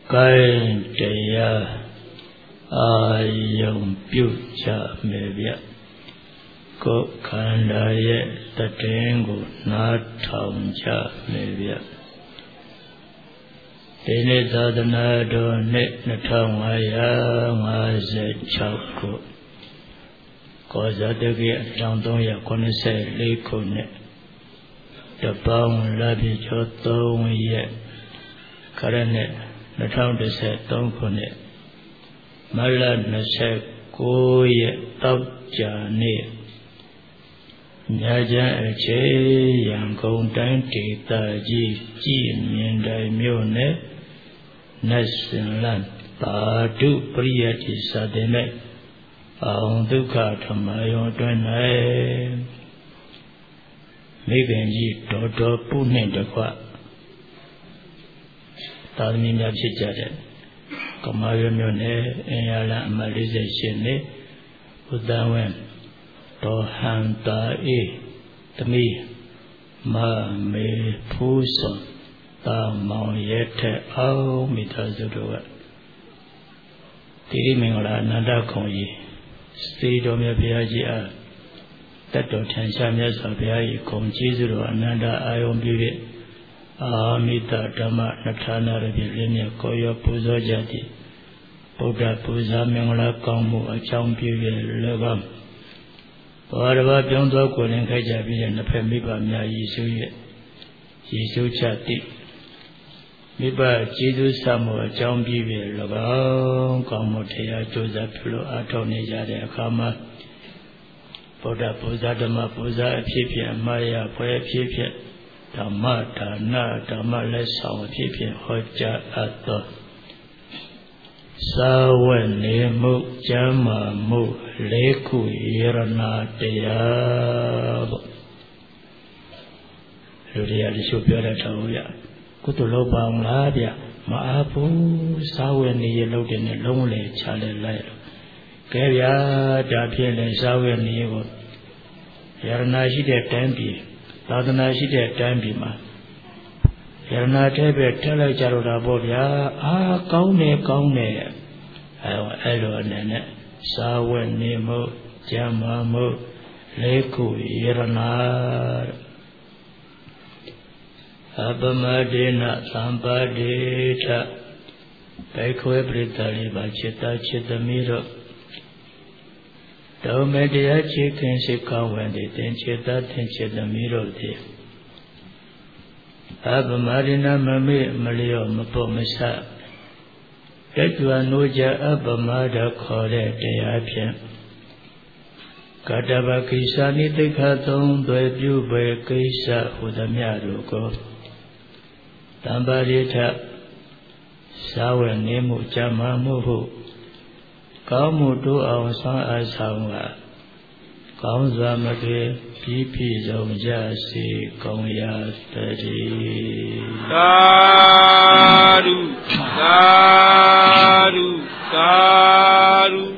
Kain Jaya Ayam Puja Mevya Ko Kandaya Tatengu Nathaunja Mevya Dene Sadhana Do Ne Nathawaya Ngazechako Kozadagi Langdongya Konese Liko Ne Dabang Labi Jotong Ye Karane Nathawdese Tongkone Mala Nase Koye Tabjane Nyajan Eche Yang Dang Tita Ji Mien Dai Myo Ne Nasin Lan Badu Priyati Sadene Aung Dukha Thamayon Twen Nai Meganji Dodo Punen Dekwa Tadmi Nya Phit Jade Kamayo Myo Ne Enyala Amalize Shine Udawen Tohanta E Tami Ma Me Puson Ta Mao Yete Ao Mitazuruwa Tiri Mingala Nanda Kongyi Sri Domya Bhiyaji A Tato Tansha Myasa Bhiyaji Kongji Zuru Ananda Ayon Bhive Amita Dhamma Nathana Rabi Limya Koyo Puzo Jati Buddha Puza Mingala Kongmu Achang Bhive Legam Bhadava Pyongdwa Kolen Kaja Bhiya Naphe Mipa Mya Yisu Ye Yisu Chati Mipa Jidu Samu Achang Bhive Legam Kongmu Theya Joza Philo Athone Jade Akama Buddha Puza Dhamma Puza Phipya Maya Pwe Phipya Dhamma Dana Dhamma Lesang Phipya Hoja Atto Sawane Mu Jama Mu Leku Irana Deya Luria Lishu Pyoda Tauya Kutulo Bang Labia Maapu Sawane Yelodin Lonely Chale Lairo Kevya Dapian Sawane Yevo Yarana Shide Tambi Ladana Shide Tambi Ma Yarana Tebe Tele Jaroda Bobia Kaune Elo Nene Sawane Mo Jama Mo Leku Irana Abamadena Sampadita Baikwe Britali Bachita Chitamiro Domedia Chicken Shikawendi Tenchita Tenchitamiro De Abamadina Mami Malio Mapomisa Ketwa Nuja Abamada Kore Deapian Kataba Kisa Nitikaton Dwebu Be Kisa Udamyaruko Tambarita Sawa Nemu Jama Muhu Kamudu Awasan Asawa Kaunzamake Pipi Zonjasi Konya Tadi Saru Saru Saru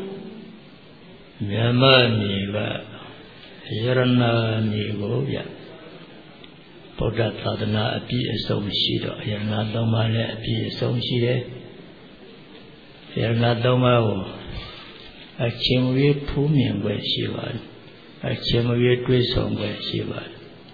Nyama Niva Yarana Nivoya Buddha Sadhana Api Asong Shido Yarana Dhamma Le Api Asong Shide Yarana Dhamma Achimwe Pumin Gwe Shiva Achimwe Dwisong Gwe Shiva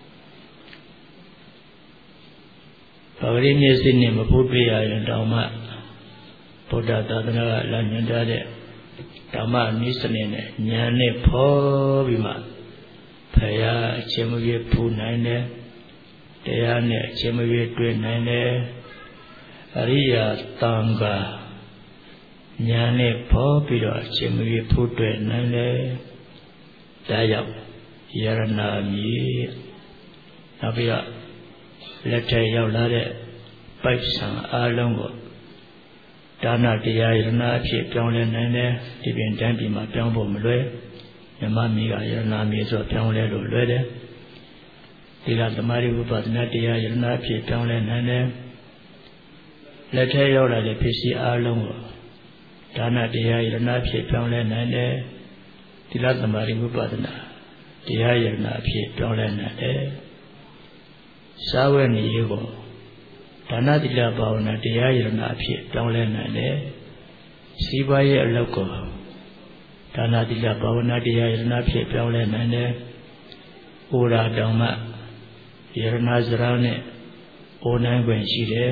Pagari Nyesini Mapupiya Dhamma Buddha Sadhana Lanyandade Dhamma Nisanene Nyane Po Bima Paya Achimwe Pu Naine Deyane Achimwe Dwe Naine Ariya Tanga Nyane Po Biro Achimwe Pu Dwe Naine Dayap Yarana Mi Nabiya Lete Yaulade Paipsang Alongo Dana Deya Yarana Phi Pyongle Naine Dibin Dambi Ma Pyongbo Mlwe Nyama Miga Yarana Mi So Pyongle Lo Lwede Dila Damari Upadana Deya Yarana Phi Pyongle Naine Lete Yaulade Pisi Alongo Dana Deya Yarana Phi Pyongle Naine Dila Damari Upadana Deya Yarana Phi Pyongle Naine Sawe Ni Yego ဒါနသီလဘာဝနာတရားယရဏအဖြစ်ပြောင်းလဲနိုင်တယ်စီးပွားရေးအလုပ်ကိုဒါနသီလဘာဝနာတရားယရဏအဖြစ်ပြောင်းလဲနိုင်တယ်ဩရာတောင်မှယရဏစရာနဲ့ဩနိုင်ခွင့်ရှိတယ်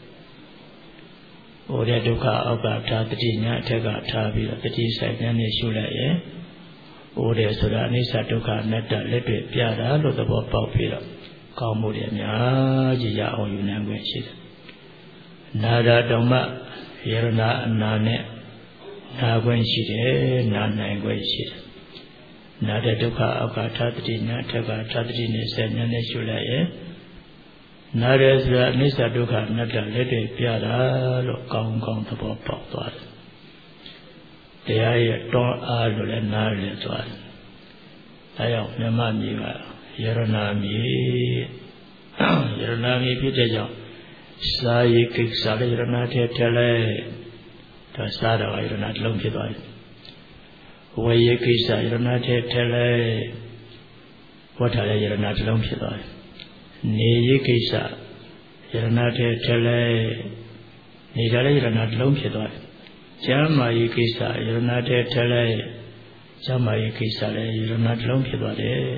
ဩတဲ့ဒုက္ခအောက်ကထားတတိညာအထက်ကထားပြီးတော့တတိဆိုင်ဉာဏ်နဲ့ရှုလိုက်ရင်ဩတဲ့ဆိုတာအနိစ္စဒုက္ခအနတ္တလက်တွေ့ပြတာလို့သဘောပေါက်ပြီးတော့ကောင်းမှုတွေအများကြီးရအောင်ယူနိုင်ခွင့်ရှိတယ်နာရတောင်မှယရဏအနာနဲ့နာခွင့်ရှိတယ်နာနိုင်ခွင့်ရှိတယ်နာတဲ့ဒုက္ခအောက်ကထားတတိညာအထက်ကထားတတိနဲ့ဆိုင်ဉာဏ်နဲ့ရှုလိုက်ရင်နာရဲဆိုတာအနိစ္စဒုက္ခအနတ္တလက်တွေ့ပြတာလို့ကောင်းကောင်းသဘောပေါက်သွားတယ်တရားရဲ့တွန်းအားလို့လည်းနားလည်သွားတယ်။အဲကြောင့်မြမမြေကယရဏမြေယရဏမြေဖြစ်တဲ့ကြောင့်စာရေးကိစ္စလည်းယရဏထဲထည့်လဲဒါစားတော်ယရဏတစ်လုံးဖြစ်သွားတယ်။ဝေရေးကိစ္စယရဏထဲထည့်လဲဝတ်ထားတဲ့ယရဏတစ်လုံးဖြစ်သွားတယ်။နေရေးကိစ္စယရဏထဲထည့်လဲနေထားတဲ့ယရဏတစ်လုံးဖြစ်သွားတယ်ကျမ်းမာရေးကိစ္စယရဏတဲ့ထဲလဲကျမ်းမာရေးကိစ္စလည်းယရဏတစ်လုံးဖြစ်သွားတယ်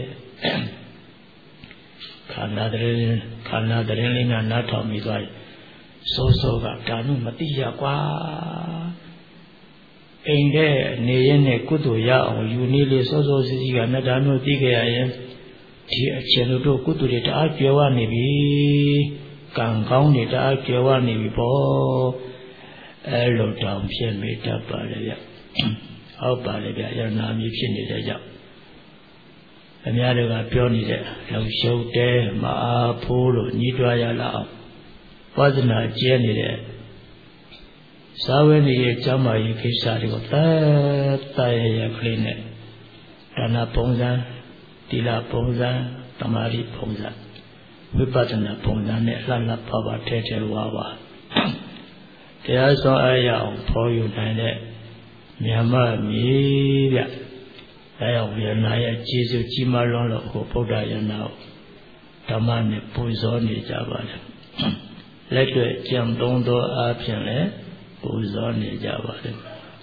ခန္ဓာတရင်လေးနဲ့နားထောင်ပြီးသွားတယ်စိုးကဒါနုမတိရကွာအိမ်တဲ့နေရင်နဲ့ကုသိုလ်ရအောင်ယူနေလေစိုးစီစီကနဲ့ဒါမျိုးသိခဲ့ရရင်ဒီအချင်းတို့ကုသိုလ်တွေတအားပြောရနေပြီကံကောင်းတွေတအားပြောရနေပြီပေါ့အဲလိုတောင်ဖြစ်မိတတ်ပါလေဗျဟုတ်ပါလေဗျယရဏမျိုးဖြစ်နေတဲ့ကြောင့်အများတွေကပြောနေတဲ့လုံရှုပ်တဲမအားဖိုးလို့ညှိတွားရလာအောင်ဝါသနာကျဲနေတဲ့သာဝေနေရဲ့ကျမ်းမာရေးကိစ္စတွေကိုတရရကလေးနဲ့ဒါနပုံစံတိလပုံစံသမာဓိပုံစံဝိပဿနာပုံစံနဲ့လှလှပပထဲထဲဝါဝါတရားဆောင်အားရအောင်ဖော်ယူနိုင်တဲ့မြတ်မမြေဗျ။ဒါကြောင့်ယရဏရဲ့ကျေးဇူးကြီးမားလွန်းလို့ဟိုဗုဒ္ဓယရဏကိုဓမ္မနဲ့ပူဇော်နေကြပါလေ။လက်တွေ့ကြံသုံးသောအားဖြင့်လည်းပူဇော်နေကြပါလေ။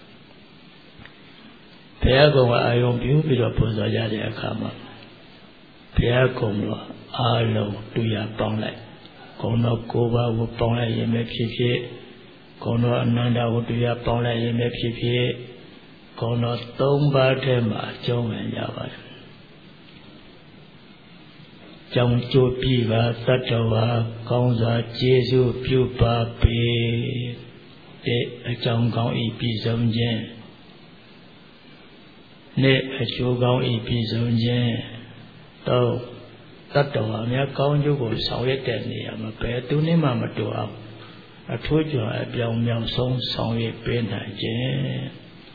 ဘုရားကုံကအာယုံပြုပြီးတော့ပူဇော်ကြတဲ့အခါမှာဘုရားကုံတော့အားလုံးတူရပေါင်းလိုက်။ကုံတော်၉ပါးကိုပေါင်းလိုက်ရင်ပဲဖြစ်ဖြစ်ဂုဏ်တော်အနန္တဝတ္တရားပေါင်းလိုက်ရင်လည်းဖြစ်ဖြစ်ဂုဏ်တော်၃ပါးထဲမှာအကျုံးဝင်ကြပါတယ်။ကြောင့်ကြိုးပြီးပါတတ္တဝါကောင်းစွာကျေးဇူးပြုပါပေတဲ့အကြောင်းကောင်းဤပြည်စုံခြင်းနဲ့အကျိုးကောင်းဤပြည်စုံခြင်းတော့တတ္တဝါများကောင်းကျိုးကိုဆောင်ရွက်တဲ့နေရာမှာဘယ်သူနဲ့မှမတူအောင်အထိုးကျော်အပြောင်မြောင်ဆုံးဆောင်ရွက်ပေးနိုင်ခြင်း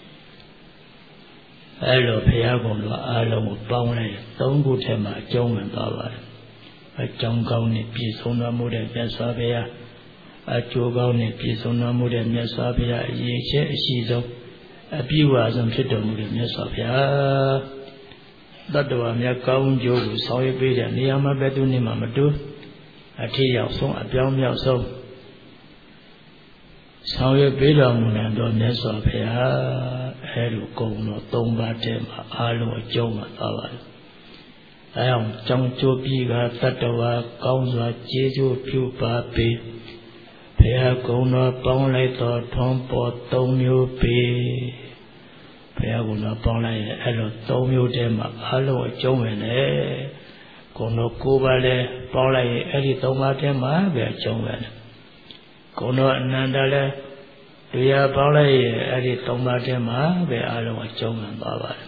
အဲလိုဘုရားကုံတော်အားလုံးကိုပေါင်းလိုက်၃ခုထဲမှာအကျုံးဝင်သွားပါတယ်အကြောင်းကောင်းနဲ့ပြည့်စုံတော်မူတဲ့မြတ်စွာဘုရားအကျိုးကောင်းနဲ့ပြည့်စုံတော်မူတဲ့မြတ်စွာဘုရားအရေးချက်အရှိဆုံးအပြည့်အဝဆုံးဖြစ်တော်မူတဲ့မြတ်စွာဘုရားတတ္တဝါများကောင်းကျိုးကိုဆောင်ရွက်ပေးတဲ့နေရာမှာဘယ်သူမှမတူအထည်ရောက်ဆုံးအပြောင်မြောက်ဆုံးဆောင်ရွက်ပေးတော်မူနိုင်သောမြတ်စွာဘုရားအဲလိုကုံတော်၃ပါးတည်းမှာအားလုံးအကျုံးမှာသွားပါတယ်။အဲအောင်ကြောင့်ကြိုးပြီးကတတ္တဝါကောင်းစွာကျေးဇူးပြုပါပေဘုရားကုံတော်ပေါင်းလိုက်သောထွန်းပေါ်၃မျိုးပေဘုရားကုံတော်ပေါင်းလိုက်ရင်အဲလို၃မျိုးတည်းမှာအားလုံးအကျုံးဝင်တယ်။ကုံတော်၉ပါးလည်းပေါင်းလိုက်ရင်အဲဒီ၃ပါးတည်းမှာပဲအကျုံးဝင်တယ်ဂုဏ်တော်အနန္တလည်းတရားပေါင်းလိုက်ရဲ့အဲ့ဒီ၃ပါးထဲမှာပဲအားလုံးအကျုံးဝင်သွားပါတယ်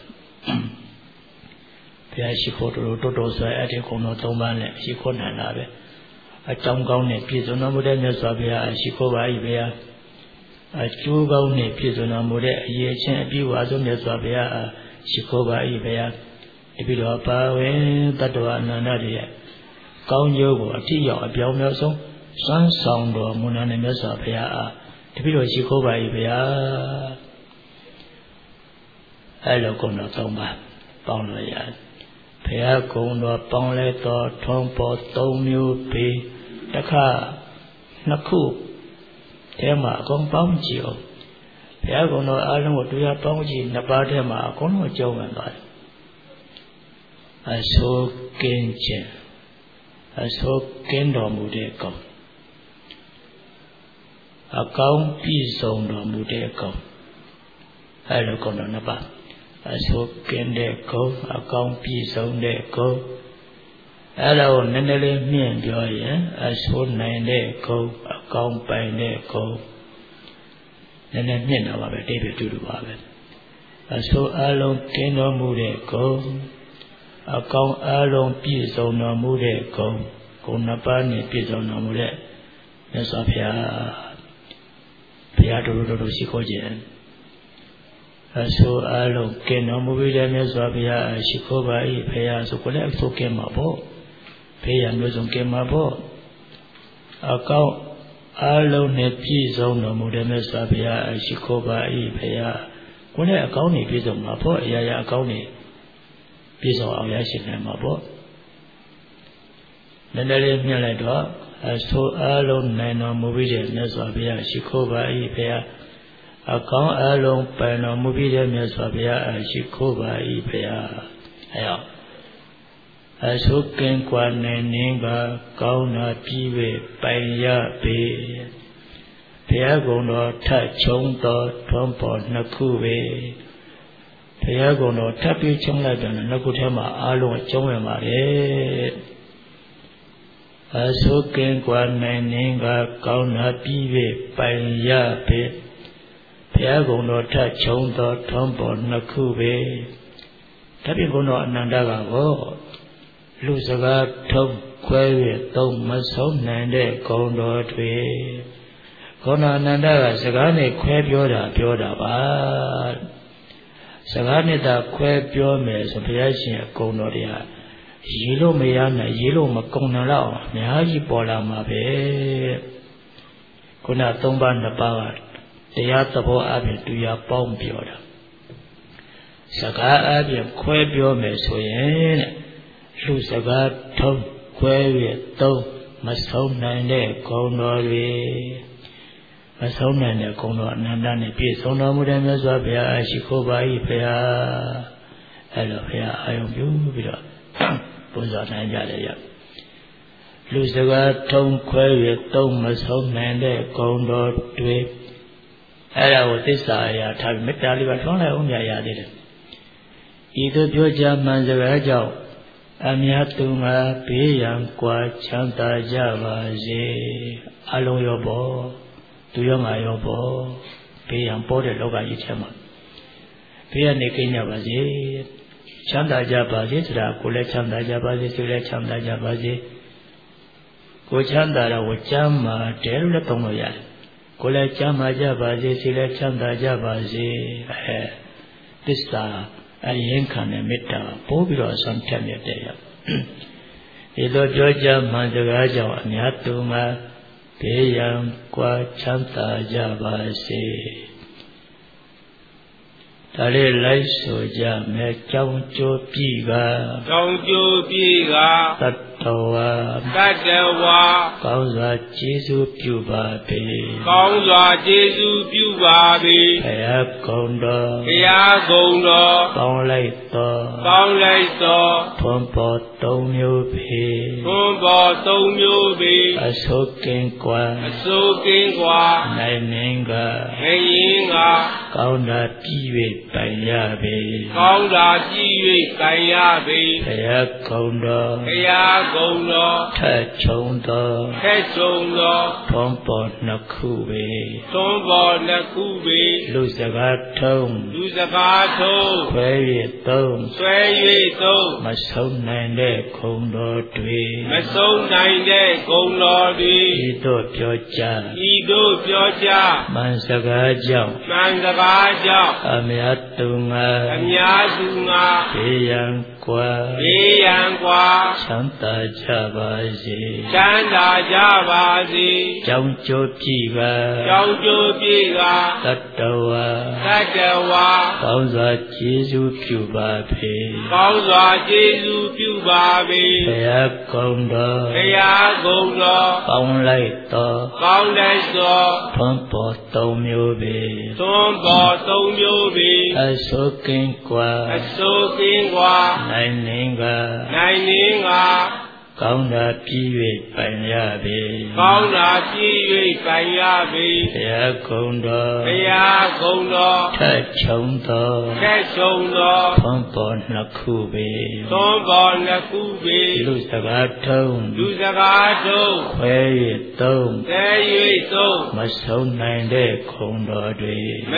ဘုရားရှိခိုးတော်ဆိုအဲ့ဒီဂုဏ်တော်၃ပါးနဲ့ရှိခိုးနိုင်တာပဲအကြောင်းကောင်းနဲ့ပြည့်စုံတော်မူတဲ့မြတ်စွာဘုရားရှိခိုးပါ၏ဘုရားအကျိုးကောင်းနဲ့ပြည့်စုံတော်မူတဲ့အရေးချင်းအပြည့်အဝဆုံးမြတ်စွာဘုရားရှိခိုးပါ၏ဘုရားဒီပြီးတော့ပါဝင်တတ္တဝအနန္တတွေရဲ့ကောင်းကျိုးကိုအထီးရောက်အပြောင်းမြောက်ဆုံးစွမ်းဆောင်တော်မူနာနဲ့မြတ်စွာဘုရားအားတပည့်တော်ရှိခိုးပါ၏ဘုရားအဲလိုကုံတော်၃ပါးပေါင်းလို့ရတယ်ဘုရားကုံတော်ပေါင်းလဲတော်ထုံးပေါ်၃မျိုးပေတခါ Naku, Tema, Gong Jio. Piagono Alamo Duya Pongji, Nabatema, Gono Joan. I saw Genje. I saw Gendo Mudeko. A gown piece on the Mudeko. I look on the Naba. I saw Gendeko, a gown piece on the go. Hello, Nenele, me and Joy, I saw 9 day go, a gown by Neko. Then I mean our David to the Wabbit. I saw Alon Gendo Mudeko. A gown alone piece on the Mudeko. Go Nabani piece on the Mude. Yes, up here. Piato Shikojen. I saw Alon Gendo Mudem, Sabia, Shikoba, Paya, so collect to came aboard. Pay and Luzon came aboard. A cow alone piece on the Mudem, Sabia, Shikoba, Paya. When a county piece on my boy, Yaya County. Piece of our yashin and my boy. Then I live near like dog. I saw alone 9 on movie, Nesabia, Shikoba, Ipea. A count alone by no movie, Nesabia, Shikoba, Ipea. I saw Ken Quan Ninga, Gauna Pive, Paya Bay. Piagono, touch on the Trumpo, Nakuwe. Piagono, Tapi Chongladan, Nakutama, Alo, Chongama. I saw Ken Quan Ninga, Gauna Pive, Paya Bay. Piagono, touch on the Trumpo, Nakuwe. Tapi Gono Nandaga, Lusaga, Tom, Quay, Tom, Mason, Nande, Gondo, Tree. Kona Nanda, Sagani, Quay, Pioda, Bad. Sagani, the Quay, Piome, Sopiashi, Gonoria. Yellow Mayana, Yellow Macona Lao, Mihaji Pola Mabe. Kona Tomba Napa, the Yatabo Abbey to your bomb Pioda. Saga Abbey, Quay, Piome, Soyen. Lusaga, Tom, Quay, Tom, Mason, Nande, Gonoria. I saw Nana Kono Nandani Piece on Namudam Zabia, Shikoba, Paya. Hello, here I am you. Puza Nanjaya. Lusaga, Tom Quay, Tom Mason, Nande, Kondo, Dwe. Hello, this I have Metali, but only I did. Either Georgia Manzarajo, Amiatuma, Payam, Qua, Chanta Java, Alo Yobo. To young Ayobo, pay and ported over each hammer. Pay and Nekina Bazi, Chanda Jabazi, Kule Chanda Jabazi, Sule Chanda Jabazi, Kuchanda, Wachama, Terra Tomoya, Kule Chama Jabazi, Sule Chanda Jabazi, this star, I yankan a meta, Pobilo sometime a day. Either Georgia Manzagaja and Yatuma. Payam Qua Chanta Javase Tale Laisoja Me Chaucho Piga Tatawa Causa Jesu Pubabe Paya Kondo Laito Pompo Tomyo Pe Asoken Qua Nainga Kauna Piwe Payabe Paya Kondo Tachondo Pompo Nakube Lusagatom Quay Tom Mason Nande Kondo Dwe Ido Pioja Mansagajam Amiatunga Payam Qua Chanta ကြပါစေချမ်းသာကြပါစေကြောင်းကျိုးပြည့်ပါကြောင်းကျိုးပြည့်ပါတတ္တဝါကောင်းစွာကျေးဇူးပြုပါဖေကောင်းစွာကျေးဇူးပြုပါပေဘုရားကုံတော်ကောင်းလိုက်သောသွန်ပေါ်သုံးမျိုးပေအစိုးကင်းกว่าနိုင်နှင်းကကောင်းတာပြည့်၍ပိုင်ရပေဘုရားကုံတော်ထက်ချုံသောသွန်ပေါ်နှစ်ခုပေလူစကားထုံးခွဲ၍သုံးမဆုံးနိုင်တဲ့ခုံတော်တွေဤ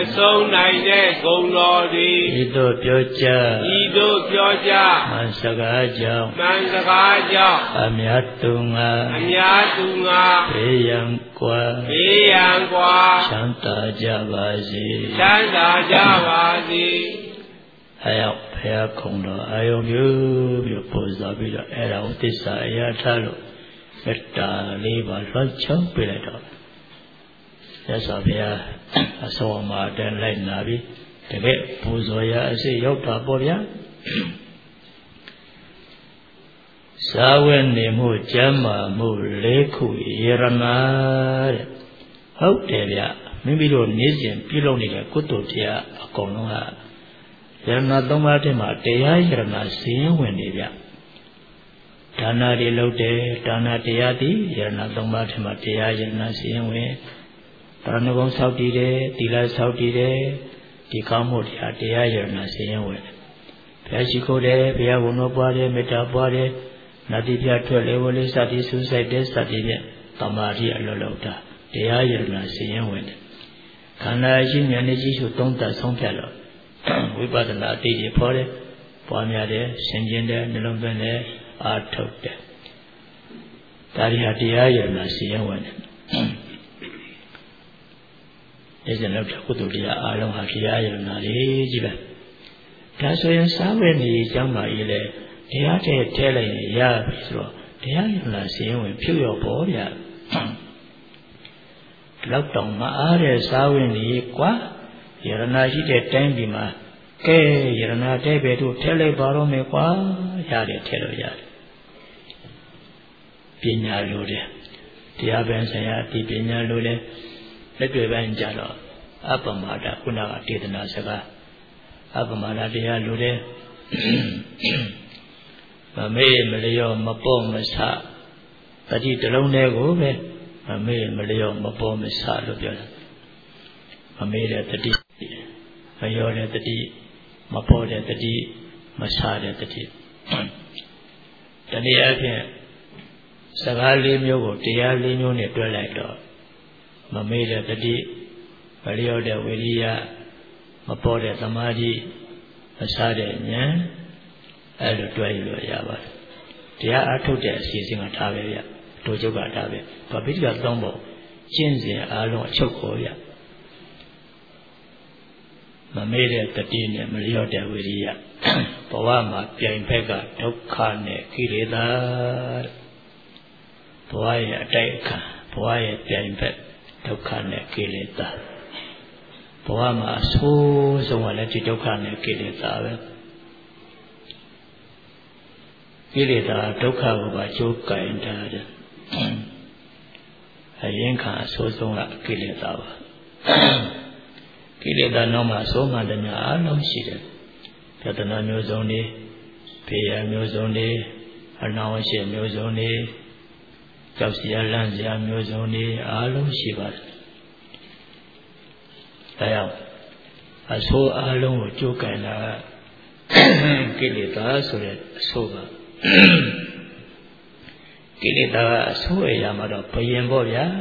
သို့ပြောကြမှန်စကားကြောင့်အမြတ်သူငါဘေးရန်กว่าချမ်းသာကြပါစေအဲရောက်ဘုရားခုံတော်အာယုံပြုပြီးပို့စားပြီးတော့အဲ့ဒါကိုသစ္စာအရာထားလို့မေတ္တာလေးပါလွှမ်းချောင်းပေးလိုက်တော့ရသော်ဘုရားအစောမှာတန်လိုက်နာပြီးတကယ်ပူဇော်ရအစိရောက်တာပေါ့ဗျာသာဝေနေမှုကျမ်းမာမှုလေးခုယရဏတဲ့ဟုတ်တယ်ဗျမိမိတို့နေ့စဉ်ပြုလုပ်နေတဲ့ကုသိုလ်တရားအကုန်လုံးဟာယရဏသုံးပါးထဲမှာတရားယရဏစင်းဝင်နေဗျဒါနတွေလုပ်တယ်ဒါနတရားသည်ယရဏသုံးပါးထဲမှာတရားယရဏစင်းဝင်တရဏဂုံဆောက်တည်တယ်သီလဆောက်တည်တယ်ဒီကောင်းမှုတရားယရဏစင်းဝင်ဘုရားရှိခိုးတယ်ဘုရားဝန်တော်ပွားတယ်မေတ္တာပွားတယ်နာတိပြထွက်လေဝလေးစသည်စူးစိုက်တဲ့စသည်ဖြင့်တမာတိအလောလောတာတရားယရဏစည်ရင်ဝင်တယ်ခန္ဓာရှိဉာဏ်နဲ့ကြည့်ရှုသုံးသပ်ဆုံးဖြတ်လို့ဝိပဿနာအတိတ်တွေဖော်တယ်ပွားများတယ်ဆင်ခြင်တယ်နှလုံးသွင်းတယ်အာထုတ်တယ်ဒါတွေဟာတရားယရဏစည်ရင်ဝင်တယ်ဒီစံလောက်ကုသိုလ်တရားအားလုံးဟာတရားယရဏလေးကြီးပဲဒါဆိုရင်စားဝယ်နေအကြောင်းပါကြီးလေတရားထဲလိုက်ရင်ရပြီဆိုတော့တရားယရဏစည်ရင်ဝင်ဖြုတ်ရောပေါ်ဗျာလောက်တောင်မအားတဲ့စားဝင်ကြီးကွာယရဏရှိတဲ့တိုင်းပြည်မှာကဲယရဏတဲ့ပဲတို့ထဲလိုက်ပါတော့မယ်ကွာရတယ်ထဲလို့ရတယ်ပညာလိုတယ်တရားပင်ဆိုင်ရာဒီပညာလိုတယ်လက်တွေ့ပိုင်းကြတော့အပမဒခုနကဒေသနာစကားအပမဒတရားလိုတယ်မမေ့မလျော့မပေါ့မဆတတိတလုံးတည်းကိုပဲမမေ့မလျော့မပေါ့မဆလို့ပြောတာမမေ့တဲ့တတိမလျော့တဲ့တတိမပေါ့တဲ့တတိမဆတဲ့တတိတနည်းအားဖြင့်စကားလေးမျိုးကိုတရားလေးမျိုးနဲ့တွဲလိုက်တော့မမေ့တဲ့တတိမလျော့တဲ့ဝိရိယမပေါ့တဲ့သမာဓိမဆတဲ့ဉာဏ်အဲ့လိုတွဲလို့ရပါတယ်တရားအထုတ်တဲ့အစီအစဉ်ကထားပဲဗျတို့ချုပ်ကထားပဲဗပိဋကသုံးဖို့ကျင့်စဉ်အားလုံးအချုပ်ခေါ်ဗျမမေ့တဲ့တတိနဲ့မလျော့တဲ့ဝိရိယဘဝမှာပြိုင်ဖက်ကဒုက္ခနဲ့ကိလေသာဘဝရဲ့အတိုက်အခါဘဝရဲ့ပြိုင်ဖက်ဒုက္ခနဲ့ကိလေသာဘဝမှာအဆိုးဆုံးကလည်းဒီဒုက္ခနဲ့ကိလေသာပဲကိလေသာဒုက္ခကိုပါကြိုးကင်ထားတယ်အရင်ကအဆိုးဆုံးကကိလေသာပါကိလေသာနောက်မှာအဆိုးမှတည်းများအလုံးရှိတယ်ပြဿနာမျိုးစုံတွေဖေးရမျိုးစုံတွေအနှောင့်အယှက်မျိုးစုံတွေကြောက်စရာလန့်စရာမျိုးစုံတွေအလုံးရှိပါတယ်ဒါကြောင့်အဆိုးအလုံးကိုကြိုးကင်တာကိလေသာဆိုတဲ့အဆိုးပါကိလေသာအဆိုးအရာမှာတော့ဘယင်ပေါ့ဗျာ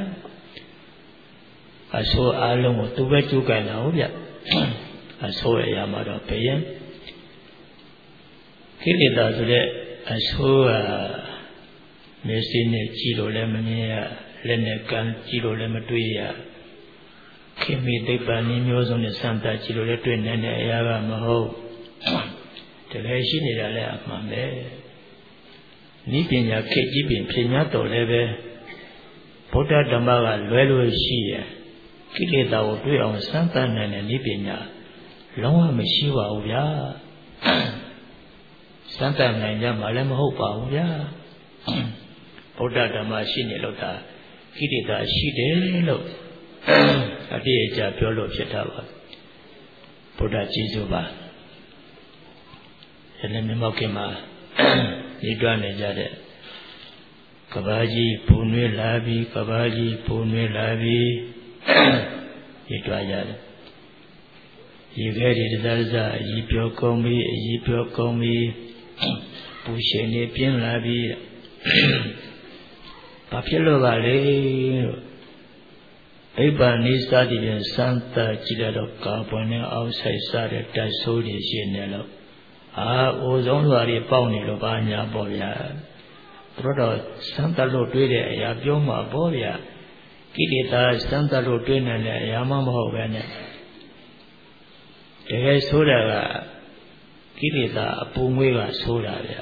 အဆိုးအလုံးကိုသူပဲကြိုးကင်တာဟုတ်ဗျအဆိုးအရာမှာတော့ဘယင်ကိလေသာဆိုတဲ့အဆိုးကမျက်စိနဲ့ကြည့်လို့လည်းမမြင်ရလက်နဲ့ကမ်းကြည့်လို့လည်းမတွေ့ရခေမိသိပ္ပံနည်းမျိုးစုံနဲ့စံတာကြည့်လို့လည်းတွေ့နိုင်တဲ့အရာကမဟုတ်တကယ်ရှိနေတာလည်းအမှန်ပဲနိပညာခေတ်ကြီးပင်ဖြစ်냐တော်လည်းပဲဗုဒ္ဓဓမ္မကလွယ်လို့ရှိရဲ့ကိလေသာကိုတွေ့အောင်စမ်းသပ်နိုင်တဲ့နိပညာလုံးဝမရှိပါဘူးဗျာစမ်းသပ်နိုင်ကြမှာလည်းမဟုတ်ပါဘူးဗျာဗုဒ္ဓဓမ္မရှိနေလို့သာကိလေသာရှိတယ်လို့အပြည့်အကျပြောလို့ဖြစ်တာပါဗုဒ္ဓကျေးဇူးပါယနေ့မြတ်မောက်ခင်မှာညှိတွားနေကြတဲ့ကဘာကြီးပူနွေးလာပြီးကဘာကြီးပူနွေးလာပြီးညှိတွားရတယ်ရေခဲတွေတစားတစားအကြီးပြောကုန်ပြီးအကြီးပြောကုန်ပြီးပူရှင်နေပြင်းလာပြီးဘာဖြစ်လို့ပါလဲလို့အိဗ္ဗာနိစ္စတိဖြင့်စမ်းသပ်ကြည့်ရတော့ကာဗွန်နဲ့အောက်ဆိုက်စားတဲ့ဓာတ်ဆိုးတွေရှိနေလို့အိုဆုံးစွာတွေပေါက်နေလို့ဘာညာပေါ့ဗျာသူတို့စမ်းသပ်လို့တွေးတဲ့အရာပြောမှာပေါ့ဗျာကိလေသာစမ်းသပ်လို့တွေးနေတဲ့အရာမှမဟုတ်ပဲနဲ့တကယ်ဆိုးတာကကိလေသာအပူငွေးကဆိုးတာဗျာ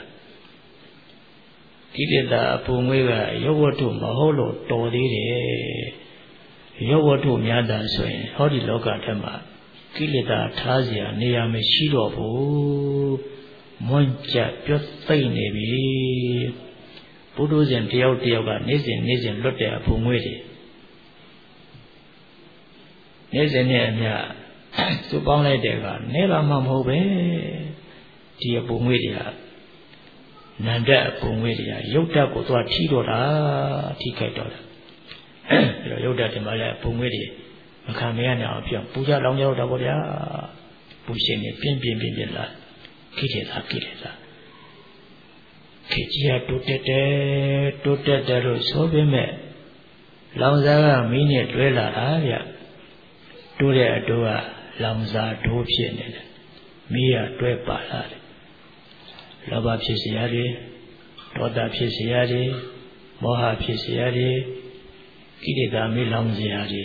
ကိလေသာအပူငွေးကရုပ်ဝတ္ထုမဟုတ်လို့တော်သေးတယ်ရုပ်ဝတ္ထုများတာဆိုရင်ဟောဒီလောကထဲမှာကိလေသာထားเสียနေရာမရှိတော့ဘူးမွန့်ကြပြုတ်သိမ့်နေပြီဘုဒ္ဓဇင်တယောက်တယောက်ကနေ့စဉ်လွတ်တဲ့အပူငွေးတွေနေ့စဉ်နဲ့အမျှသူပေါင်းလိုက်တဲ့ကနေလာမှမဟုတ်ပဲဒီအပူငွေးတွေကနန္ဒအပူငွေးတွေကရုပ်ဓာတ်ကိုသွားထိတော့တာထိခိုက်တော့တာပြီးတော့ရုပ်ဓာတ်တွေမှာလည်းအပူငွေးတွေမခံမရနိုင်အောင်ပြောပူကြလောင်ကြတော့ဗျာပူရှင်နေပြင်းလာခိတေသာခိကြီးကတိုးတက်တယ်လို့ဆိုပေမဲ့လောင်စားကမီးနဲ့တွဲလာတာဗျတိုးတဲ့အတိုးကလောင်စားဒိုးဖြစ်နေတယ်မီးကတွဲပါလာတယ်လောဘဖြစ်เสียတွေဒေါသဖြစ်เสียတွေမောဟဖြစ်เสียတွေကိလေသာမီးလောင်เสียတွေ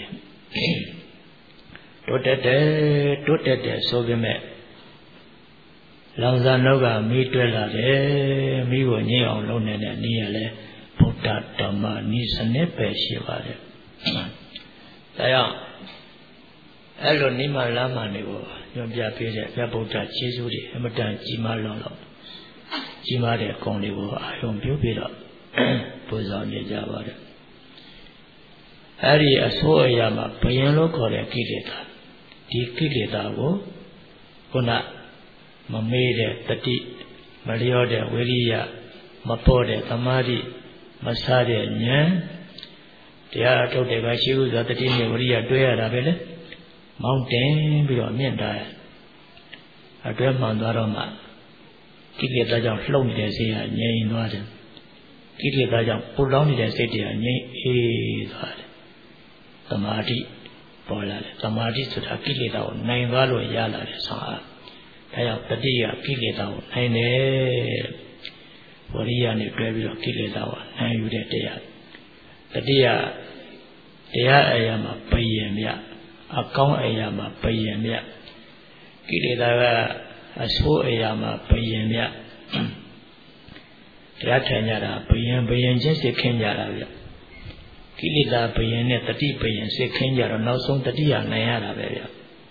တိုးတက်တယ်ဆိုပေမဲ့လောင်စာနှုတ်ကမီးတွဲလာတယ်မီးကိုငြိမ်းအောင်လုပ်နေတဲ့နည်းရလဲဗုဒ္ဓဓမ္မနည်းစနစ်ပဲရှိပါတယ်ဒါကြောင့်အဲ့လိုနိမလာမနေကိုညွှန်ပြပေးတဲ့ဘုရားဗုဒ္ဓကျေးဇူးတွေအမတန်ကြီးမားလွန်းလို့ကြီးမားတဲ့ဂုဏ်တွေကိုအာရုံပြုပြီးတော့ပူဇော်နေကြပါတယ်အဲ့ဒီအစိုးအရာမှာဘယင်လို့ခေါ်တဲ့ကိလေသာဒီကိလေသာကိုခုနမမေ့တဲ့တတိမလျော့တဲ့ဝိရိယမပေါ်တဲ့သမာဓိမဆတဲ့ဉာဏ်တရားအထုတ်တဲ့ကရှိဥစွာတတိနဲ့ဝိရိယတွဲရတာပဲလေမောင်းတင်ပြီးတော့မြင့်တာအတွဲမှန်သွားတော့မှကိလေသာကြောင့်လှုပ်နေတဲ့စိတ်ဟာငြိမ်သွားတယ်ကိလေသာကြောင့်ပူလောင်နေတဲ့စိတ်တွေကငြိမ်အေးသွားတယ်သမာဓိပေါ်လာတယ်သမာဓိဆိုတာကိလေသာကိုနိုင်သွားလို့ရလာတယ်ဆောင်းဒါကြောင့်တတိယကိလေသာကိုနိုင်တယ်ဝရိယနဲ့တွဲပြီးတော့ကိလေသာကိုနိုင်ယူတဲ့တရားတတိယတရားအရာမှာပယင်မြအကောင်းအရာမှာပယင်မြကိလေသာကအဆိုးအရာမှာပယင်မြတရားထိုင်ကြတာပယင်ချင်းစိတ်ခင်းကြတာဗျကိလေသာပယင်နဲ့တတိပယင်စိတ်ခင်းကြတော့နောက်ဆုံးတတိယနိုင်ရတာပဲဗျ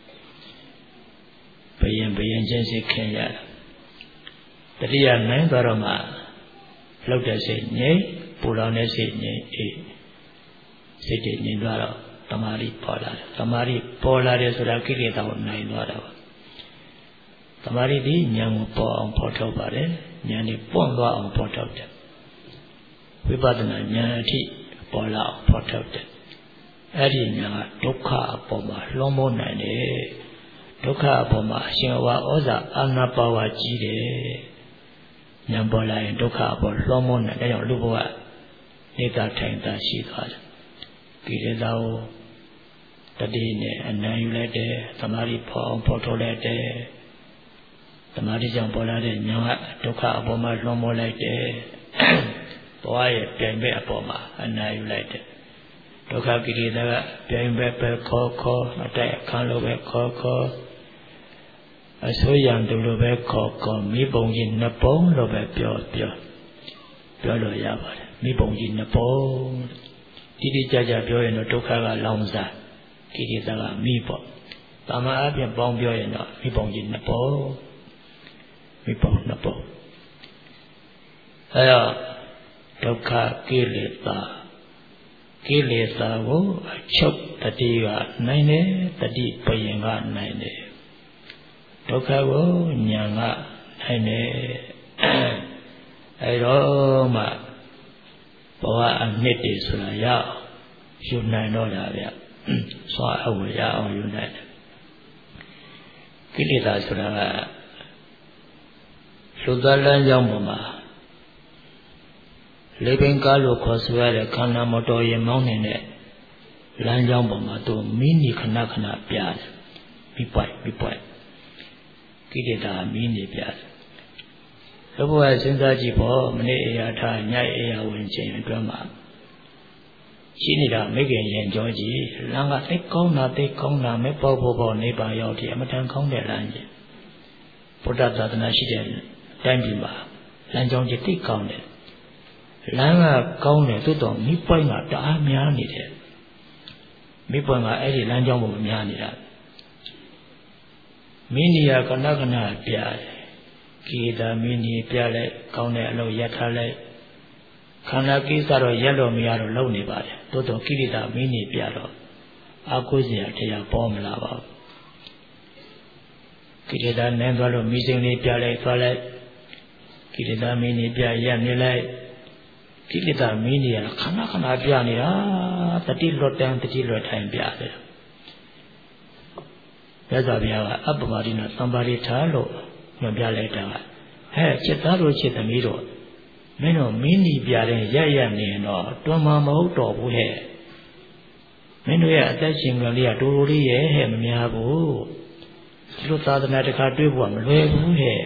ဘယင်ချင်းစိတ်ခင်ရတာတတိယနိုင်သွားတော့မှလောက်တဲ့စိတ်ငြိမ်ပူလောင်တဲ့စိတ်ငြိမ်အေးစိတ်တွေငြိမ်သွားတော့သမာဓိပေါ်လာတယ်သမာဓိပေါ်လာတယ်ဆိုတာကိလေသာကိုနိုင်သွားတာပါသမာဓိဒီဉာဏ်ကိုပေါ်အောင်ဖော်ထုတ်ပါတယ်ဉာဏ်นี่ပွင့်သွားအောင်ဖော်ထုတ်တယ်ဝိပဿနာဉာဏ်အထိပေါ်လာအောင်ဖော်ထုတ်တယ်အဲ့ဒီဉာဏ်ကဒုက္ခအပေါ်မှာလွှမ်းမိုးနိုင်တယ်ဒုက္ခအပေါ်မှာအရှင်ဝါဩဇာအာနာပါဝါကြီးတယ်ဉာဏ်ပေါ်လာရင်ဒုက္ခအပေါ်လွှမ်းမိုးနိုင်တယ်ဒါကြောင့်လူဘဝနေတာထိုင်တာရှိသွားတယ်ကိလေသာကိုတတိနဲ့အနံ့ယူလိုက်တယ်သမာဓိပေါ်အောင်ဖော်ထုတ်လိုက်တယ်သမာဓိကြောင့်ပေါ်လာတဲ့ဉာဏ်ကဒုက္ခအပေါ်မှာလွှမ်းမိုးလိုက်တယ်ဘဝရဲ့ပြိုင်ဘက်အပေါ်မှာအနံ့ယူလိုက်တယ်ဒုက္ခကိလေသာကပြိုင်ဘက်ပဲခေါ်အတိုက်အခန်းလိုပဲခေါ်အစိုးရံသူလိုပဲခေါ်မိဘုံကြီးနှစ်ပုံလိုပဲပြောပြောလို့ရပါတယ်မိဘုံကြီးနှစ်ပုံတိတိကျကျပြောရင်တော့ဒုက္ခကလောင်စားကိလေသာကမိပေါ့တာမန်အပြင်ပေါင်းပြောရင်တော့မိဘုံကြီးနှစ်ပုံမိဘုံနှစ်ပုံအဲတော့ဒုက္ခကိလေသာကိုအချုပ်တတိကနိုင်တယ်တတိပရင်ကနိုင်တယ်ဒုက္ခကိုဉာဏ်ကနိုင်တယ်အဲတော့မှဘဝအနှစ်တည်းဆိုတာရယူနိုင်တော့တာဗျစွာအဝရအောင်ယူနိုင်တယ်ကိလေသာဆိုတာကလူသားလမ်းကြောင်းပေါ်မှာလေပင်ကားလို့ခေါ်ဆိုရတဲ့ခန္ဓာမတော်ရင်မောင်းနေတဲ့လမ်းကြောင်းပေါ်မှာသူမိနိခဏခဏပြတယ်မိပွိုက်ကိလေသာမိနိပြတယ်ဘုရားစဉ်းစားကြည့်ဖို့မနေ့အရာထားညအိယာဝင်ခြင်းအတွင်းမှာရှိနေတာမိခင်ရင်ကြောကြီးလမ်းကသိကောင်းတာမဲပေါ့ပေါ့နေပါရောက်တယ်အမတန်ကောင်းတဲ့လမ်းကြီးဗုဒ္ဓသာသနာရှိတဲ့တိုင်းပြည်မှာလမ်းကြောင်းကြီးသိကောင်းတယ်လမ်းကကောင်းတယ်သို့တော်မိပွိုင်းကတအားများနေတယ်မိပွိုင်းကအဲ့ဒီလမ်းကြောင်းပေါ်များနေတာမိနီယာကဏပြတယ်ကိလေသာမိနီပြလိုက်ကောင်းတဲ့အလုပ်ရပ်ထားလိုက်ခန္ဓာကိစ္စတော့ရက်လို့မရတော့လုံနေပါတယ်သို့တော်ကိလေသာမိနီပြတော့အာကိုစရာတရားပေါ်မလာပါဘူးကိလေသာနည်းသွားလို့မိစိန်လေးပြလိုက်သွားလိုက်ကိလေသာမိနီပြရပ်နေလိုက်ကိလေသာမင်းကြီးကခဏပြနေတာတတိလွတ်တန်းတတိလွတ်ထိုင်ပြတယ်။မြတ်စွာဘုရားကအပ္ပမရိနာသံပါရိထာလို့ညွှန်ပြလိုက်တာကဟဲ့จิตသားတို့จิตသမီးတို့မင်းတို့မင်းကြီးပြတဲ့ရက်နေတော့တွန်းမမဟုတ်တော့ဘူးဟဲ့မင်းတို့ရဲ့အသက်ရှင်ကလေးကတူတူလေးရဲ့ဟဲ့မများဘူးဒီလိုသာသနာတခါတွေ့ဖို့ကမလွယ်ဘူးဟဲ့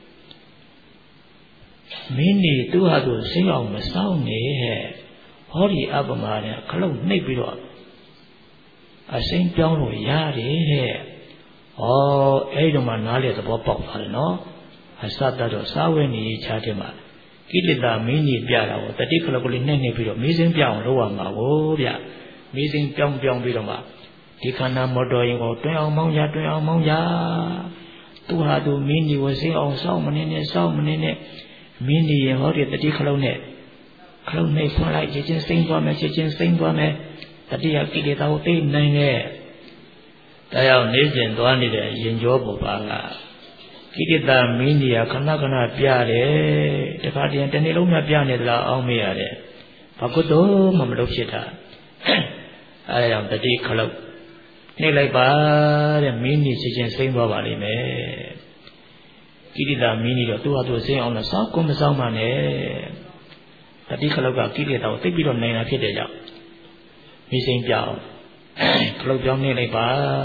မင်းနေသူ့ဟာသူစိတ်အောင်မဆောင်နေဟဲ့ဟောဒီအပ္ပမနဲ့ခလုတ်နှိပ်ပြီးတော့အစိမ်းပြောင်းလို့ရတယ်ဟဲ့ဩအဲ့ဒီမှာနားလေသဘောပေါက်သွားတယ်နော်အစတတ်တော့စာဝဲနေချားတယ်မှာကိလေသာမင်းကြီးပြတာကိုတတိခလုတ်ကလေးနှိပ်ပြီးတော့မီးစင်းပြောင်းလို့ရမှာကိုဗျမီးစင်းပြောင်းပြီးတော့မှဒီခန္ဓာမော်တော်ရင်ကိုတွင်အောင်မောင်းရသူ့ဟာသူမင်းကြီးကိုစိတ်အောင်စောင့်မနေနဲ့မင်းကြီးရင်ဟောဒီတတိခလုံးနဲ့ဖွင့်လိုက်ချက်ချင်းစိမ့်သွားမယ်တတိယကိလေသာကိုသိနိုင်တဲ့တရားနေစဉ်သွားနေတဲ့ရင်ကြောပေါ်ပါကကိလေသာမင်းကြီးကခဏပြတယ်တခါတည်းတနေ့လုံးမှပြနေသလားအောင်းမရတယ်ဘာကုတော့မှမလုပ်ဖြစ်တာအဲဒါကြောင့်တတိခလုံးနှိပ်လိုက်ပါတဲ့မင်းကြီးချက်ချင်းစိမ့်သွားပါလိမ့်မယ်ကိလေသာမင်းကြီးတော့သူ့ဟာသူစိမ့်အောင်လို့စောင့်ကိုမစောင့်ပါနဲ့တတိခလုတ်ကကိလေသာကိုသိပြီးတော့နိုင်တာဖြစ်တဲ့ကြောင့်မိစိမ့်ပြောင်းခလုတ်ပြောင်းနေလိုက်ပါ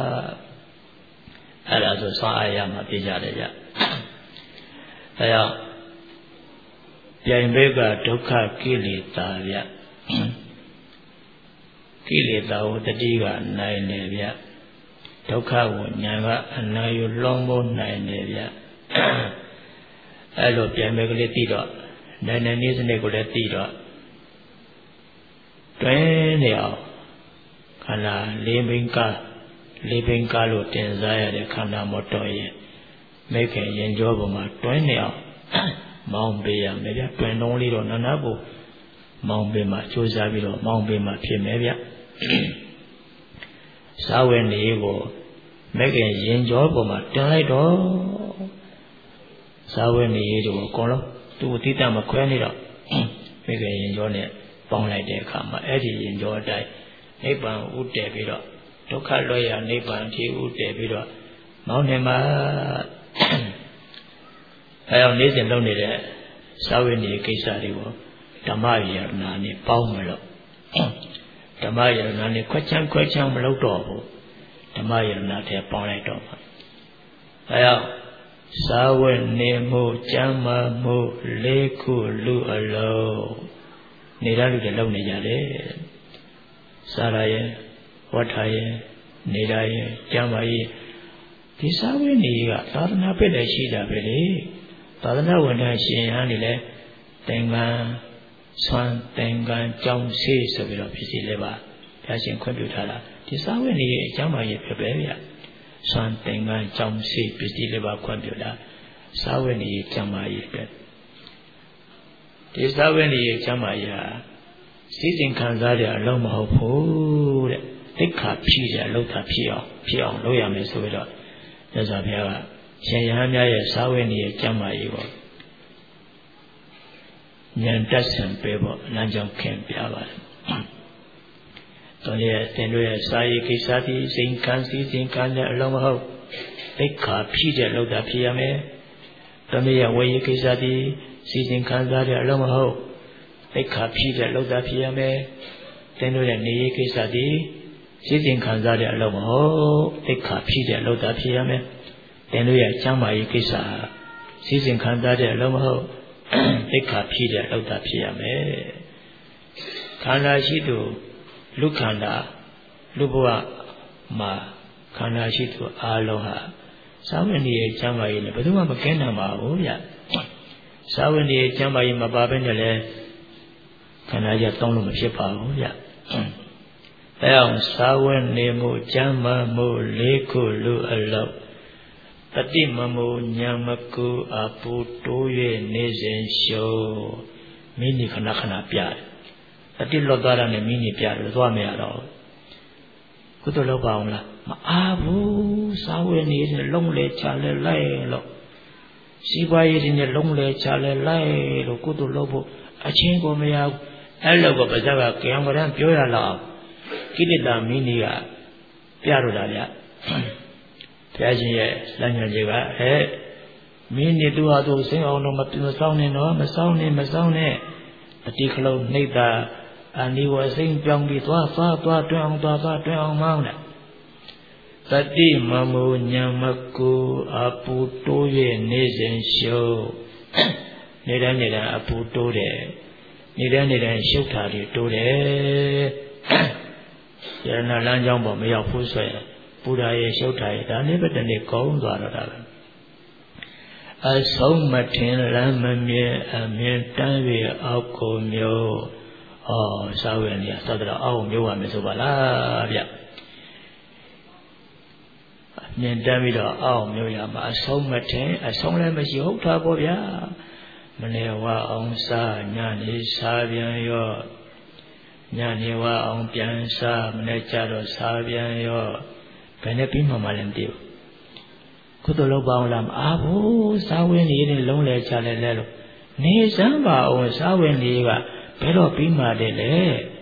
အဲ့ဒါဆိုသွားအားရမှာပြကြတယ်ကြအဲကြောင့်ပြိုင်ဘက်ကဒုက္ခကိလေသာဗျကိလေသာကိုတတိကနိုင်တယ်ဗျဒုက္ခကိုညာကအနာယူလွန်ဖို့နိုင်တယ်ဗျအဲ့လိုပြိုင်ဘက်ကလေးသိတော့နိုင်နေစနစ်ကိုလည်းသိတော့တွင်နေအောင်ခန္ဓာလေးဘင်္ဂလို့တင်စားရတဲ့ခန္ဓာမတော်ရဲ့မိခင်ရင်ကြောပေါ်မှာတွင်နေအောင်မောင်းပေးရမယ်ဗျတွင်လုံးလေးတော့နာကိုမောင်းပေးမှကြိုးစားပြီးတော့မောင်းပေးမှဖြစ်မယ်ဗျစာဝယ်နေကိုမိခင်ရင်ကြောပေါ်မှာတင်လိုက်တော့စာဝယ်နေတို့အကုန်လုံးသူ့ကိုတိတမခွဲနေတော့မိခင်ရင်ကြောနဲ့ပေါင်းလိုက်တဲ့အခါမှာအဲ့ဒီရင်ကြောအတိုင်းနိဗ္ဗာန်ဥတည်ပြီးတော့ဒုက္ခလွတ်ရနိဗ္ဗာန်ဖြစ်ဥတည်ပြီးတော့မောင်းနေမှာအဲအောင်နေ့စဉ်လုပ်နေတဲ့စာဝိနည်းကိစ္စတွေကိုဓမ္မယရနာနဲ့ပေါင်းမလို့ဓမ္မယရနာနဲ့ခွဲချမ်းမလုပ်တော့ဘူးဓမ္မယရနာထဲပေါင်းလိုက်တော့မှာအဲအောင်စာဝိနည်းမှုကျမ်းမာမှုလေးခုလူအလုံးနေတာလူတွေလုပ်နေကြတယ်စာရရဲ့ဝဋ္ဌာရဲ့နေတာရဲ့ကျမ်းမာရဲ့ဒီစာဝိနည်းကသာသနာ့ပြည့်လည်းရှိတာပဲလေသာသနာ့ဝန်ထမ်းရှင်ဟန်နေလဲသင်္ကန်းဆွမ်းသင်္ကန်းကြောင်းဆေးဆိုပြီးတော့ဖြစ်စီလေးပါဘုရားရှင်ခွင့်ပြုထားတာဒီစာဝတ်နေရဲ့အကြောင်းပါရေးဖြစ်ပဲဗျဆွမ်းသင်္ကန်းကြောင်းဆေးဖြစ်စီလေးပါခွင့်ပြုတာစာဝတ်နေရဲ့အကြောင်းပါရေးပဲဒီစာဝတ်နေရဲ့အကြောင်းပါရေးဟာစိတ်စဉ်ခံစားတဲ့အလုံးမဟုတ်ဘူးတဲ့သိက္ခာဖြည့်တဲ့အလုံးသာဖြစ်အောင်လုပ်ရမယ်ဆိုပြီးတော့မြတ်စွာဘုရားကရှင်ရဟန်းများရဲ့စာဝတ်နေရဲ့အကြောင်းပါရေးပေါ့ဉာဏ်တက်ဆံပဲပေါ့လမ်းကြောင်းခင်ပြပါတယ်။တော်ရဲ့သင်တို့ရဲ့စာရေးကိစ္စသည်စိန်ခံစည်းစိန်ခံတဲ့အလုံးမဟုတ်သိက္ခာဖြည့်တဲ့လောက်တာဖြစ်ရမယ်။တော်ရဲ့ဝေရေးကိစ္စသည်စည်းစိန်ခံစားတဲ့အလုံးမဟုတ်သိက္ခာဖြည့်တဲ့လောက်တာဖြစ်ရမယ်။သင်တို့ရဲ့နေရေးကိစ္စသည်စည်းစိန်ခံစားတဲ့အလုံးမဟုတ်သိက္ခာဖြည့်တဲ့လောက်တာဖြစ်ရမယ်။သင်တို့ရဲ့ကျမ်းမာရေးကိစ္စစည်းစိန်ခံစားတဲ့အလုံးမဟုတ်သိက္ခာဖြည့်တဲ့လောက်တာဖြစ်ရမယ်ခန္ဓာရှိသူလူခန္ဓာလူဘဝမှာခန္ဓာရှိသူအာလုံးဟာသာဝဏ္ဏရဲ့ကျမ်းမာရေးနဲ့ဘယ်သူမှမကင်းနိုင်ပါဘူးဗျသာဝဏ္ဏရဲ့ကျမ်းမာရေးမပါဘဲနဲ့လည်းခန္ဓာရတောင်းလို့မဖြစ်ပါဘူးဗျအဲအောင်သာဝဏ္ဏမှုကျမ်းမာမှုလေးခုလူအလောက်တတိမမုညာမကူအပူတိုး၍နေစဉ်ရှုံးမိနိခဏခဏပြတယ်တတိလွတ်သွားတာနဲ့မိနိပြတယ်သွားမရတော့ကုသိုလ်လုပ်ပါအောင်လားမအားဘူးစာဝတ်နေနဲ့လုံးလေချလဲလိုက်လို့စီးပွားရေးတွေနဲ့လုံးလေချလဲလိုက်လို့ကုသိုလ်လုပ်ဖို့အချင်းကိုမရဘူးအဲ့လိုကိုပါဇက်ကကြံကြံပြောရလောက်ကိလေသာမိနိကပြတော့တာဗျဘုရားရှင်ရဲ့လမ်းညွှန်ချက်ကမင်းနေသူဟာသူစိတ်အောင်တော့မစောင်းနဲ့တော့မစောင်းနဲ့အတိခလုံးနှိပ်တာအနိဝစိတ်ပြောင်းပြီးသွားတွန်းအောင်မောင်းတယ်တတိမမုညာမကူအပူတိုး၍နေစဉ်ရှုပ်နေတိုင်းအပူတိုးတယ်နေတိုင်းရှုပ်တာတွေတိုးတယ်ယရဏလမ်းကြောင်းပေါ်မရောက်ဘူးဆိုရင်ပူဓာရဲ့ရှုပ်တာရဲ့ဒါနဲ့ပဲတနေ့ကောင်းသွားတော့တာပဲအဆုံးမထင်လမ်းမမြဲအမြင်တမ်း၍အောက်ကိုမျိုးစာဝတ်နေရသတ္တရအောက်မျိုးရမယ်ဆိုပါလားဗျအမြင်တမ်းပြီးတော့အောက်မျိုးရမှာအဆုံးမထင်အဆုံးလည်းမရှိဟုတ်တာပေါ့ဗျာမနေ့ဝအောင်စားညနေစားပြန်ရောညနေဝအောင်ပြန်စားမနေ့ကျတော့စားပြန်ရောဘယ်နဲ့ပြီးမှလည်းမသိဘူးကုသိုလ်လုပ်ပါအောင်လားမအားဘူးစာဝင်းလေးနဲ့လုံးလဲချလဲလဲလို့နေစမ်းပါအောင်စာဝင်းလေးကဘယ်တော့ပြီးမှတယ်လေ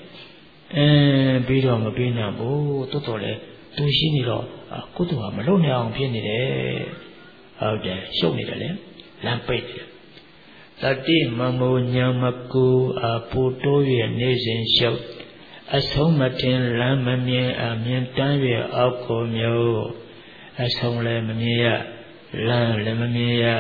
ပြီးတော့မပြီးနိုင်ဘူးတော်လေသူရှိနေတော့ကုသိုလ်ကမလုပ်နိုင်အောင်ဖြစ်နေတယ်ဟုတ်တယ်ရှုပ်နေတယ်လေလမ်းပိတ်တယ်တတိမမုံညာမကူအပူတိုး၍နေစဉ်ရှုပ်အဆုံးမတင်လမ်းမမြင်အမြင်တမ်း၍အောက်ကိုမျိုးအဆုံးလည်းမမြင်ရလမ်းလည်းမမြင်ရ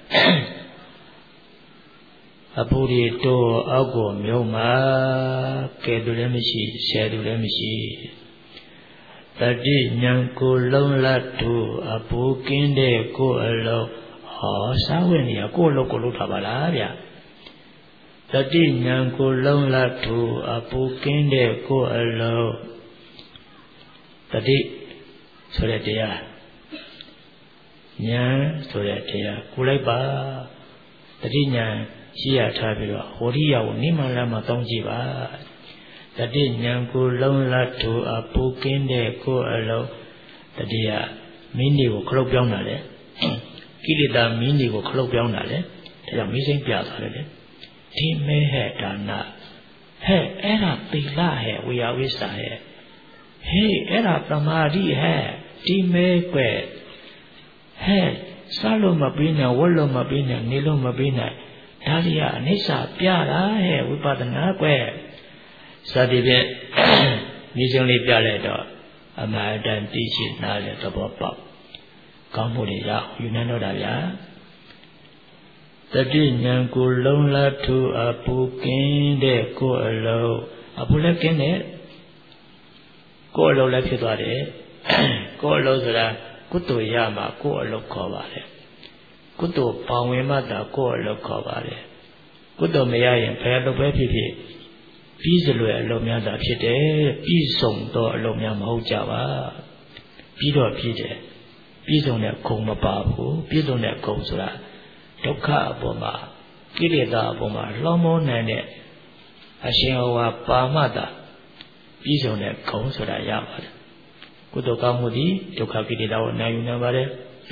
အပူရီတိုးအောက်ကိုမျိုးမှာကဲသူလည်းမရှိဆဲသူလည်းမရှိတတိညာကိုလုံးလတ်သူအပူကင်းတဲ့ကိုအလုံးစာဝတ်နေရကိုယ်လုံးကိုလုပ်ထားပါလားဗျတတိညာကိုလုံးလတ်သူအပူကင်းတဲ့ကိုယ်အလုံးတတိဆိုတဲ့တရားညာဆိုတဲ့တရားကိုလိုက်ပါတတိညာရှိရထားပြီးတော့ဟောရိယကိုနိမလမှာတောင်းကြည့်ပါတတိညာကိုလုံးလတ်သူအပူကင်းတဲ့ကိုယ်အလုံးတတိယမင်းကြီးကိုခလုတ်ပြောင်းတာလေကိလေသာမင်းကြီးကိုခလုတ်ပြောင်းတာလေဒါကြောင့်မိစိမ့်ပြသွားတယ်လေဒီမဲဟဲ့ဒါနဟဲ့အဲ့ဒါသီလဟဲ့ဝေယဝိသဟဲ့ဟေးအဲ့ဒါသမာဓိဟဲ့ဒီမဲကွယ်ဟဲ့စားလို့မပြီးနိုင်ဝတ်လို့မပြီးနိုင်နေလို့မပြီးနိုင်ဒါကြီးကအနိစ္စပြတာဟဲ့ဝိပဿနာကွယ်စသည်ဖြင့်မိစုံလေးပြလိုက်တော့အမှန်တန်သိရှိနားလေသဘောပေါက်ကောင်းမှုတွေရယူနိုင်တော့တာဗျာတတိညာကိုလုံးလတ်သူအပူကင်းတဲ့ကိုယ်အလုံးအပူလည်းကင်းတဲ့ကိုယ်အလုံးလည်းဖြစ်သွားတယ်ကိုယ်အလုံးဆိုတာကုသိုလ်ရမှာကိုယ်အလုံးခေါ်ပါတယ်ကုသိုလ်ပေါဝင်မှသာကိုယ်အလုံးခေါ်ပါတယ်ကုသိုလ်မရရင်ဘယ်လိုပဲဖြစ်ဖြစ်ပြီးစလွယ်အလုံးများသာဖြစ်တယ်ပြီးဆုံးသောအလုံးများမဟုတ်ကြပါပြီးတော့ဖြစ်တယ်ပြီးဆုံးတဲ့ဂုံမပါဘူးပြီးဆုံးတဲ့ဂုံဆိုတာဒုက္ခအပေါ်မှာကိလေသာအပေါ်မှာလွှမ်းမိုးနိုင်တဲ့အရှင်ဟောဝါပါမတာပြီးဆုံးတဲ့ဂုံဆိုတာရပါတယ်ကုသိုလ်ကောင်းမှုသည်ဒုက္ခကိလေသာကိုနိုင်ယူနိုင်ပါတယ်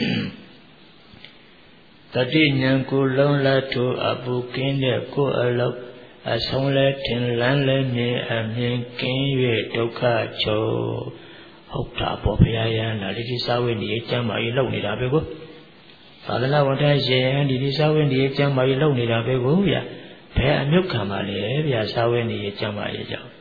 တတိဉာဏ်ကိုလုံးလထိုးအပူကင်းတဲ့ကိုယ်အလုံးအဆုံးလဲထင်လန်းလဲမြင်အမြင်ကင်း၍ဒုက္ခချုပ်ဟုတ်တာပေါ့ဘုရားယံဒါဒီစာဝိနည်းကျမ်းမာရေးလုပ်နေတာပဲကိုသာသနာဝန်ထမ်းရှင်ဒီစာဝိနည်းကျမ်းမာရေးလုပ်နေတာပဲကိုဗျာဘယ်အမြုပ်ခံပါလဲဗျာစာဝိနည်းကျမ်းမာရေးကြောင့်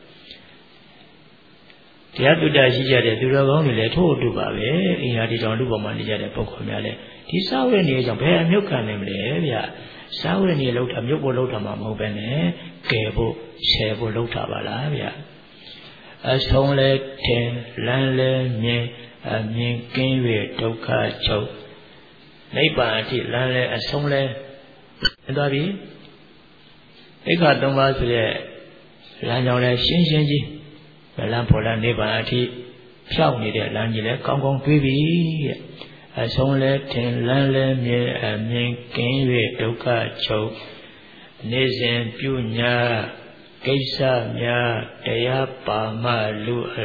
တရားတုဒ္ဒရှိကြတဲ့သူတော်ကောင်းတွေလည်းထို့အတူပါပဲအင်္ဂါဒီတော်လူပေါ်မှာနေကြတဲ့ပုဂ္ဂိုလ်များလည်းဒီစာဝိနည်းကြောင့်ဘယ်အမြုပ်ခံနိုင်မလဲဗျာစာဝိနည်းလောက်တာမြုပ်ဖို့လောက်တာမှမဟုတ်ပဲနဲ့ကယ်ဖို့ဆယ်ဖို့လောက်တာပါလားဗျာအဆုံးလဲထင်လန်းလဲမြင်အမြင်ကင်း၍ဒုက္ခချုပ်နိဗ္ဗာန်အထိလမ်းလဲအဆုံးလဲသွားပြီဣက္ခသုံးပါးဆိုတဲ့လမ်းကြောင်းလဲရှင်းရှင်းကြီးလမ်းပေါ်လမ်းနိဗ္ဗာန်အထိဖြောက်နေတဲ့လမ်းကြီးလဲကောင်းကောင်းတွေးပြီတဲ့အဆုံးလဲထင်လန်းလဲမြင်အမြင်ကင်း၍ဒုက္ခချုပ်နေစဉ်ပြုညာကိစ္စများတရားပါမလူအ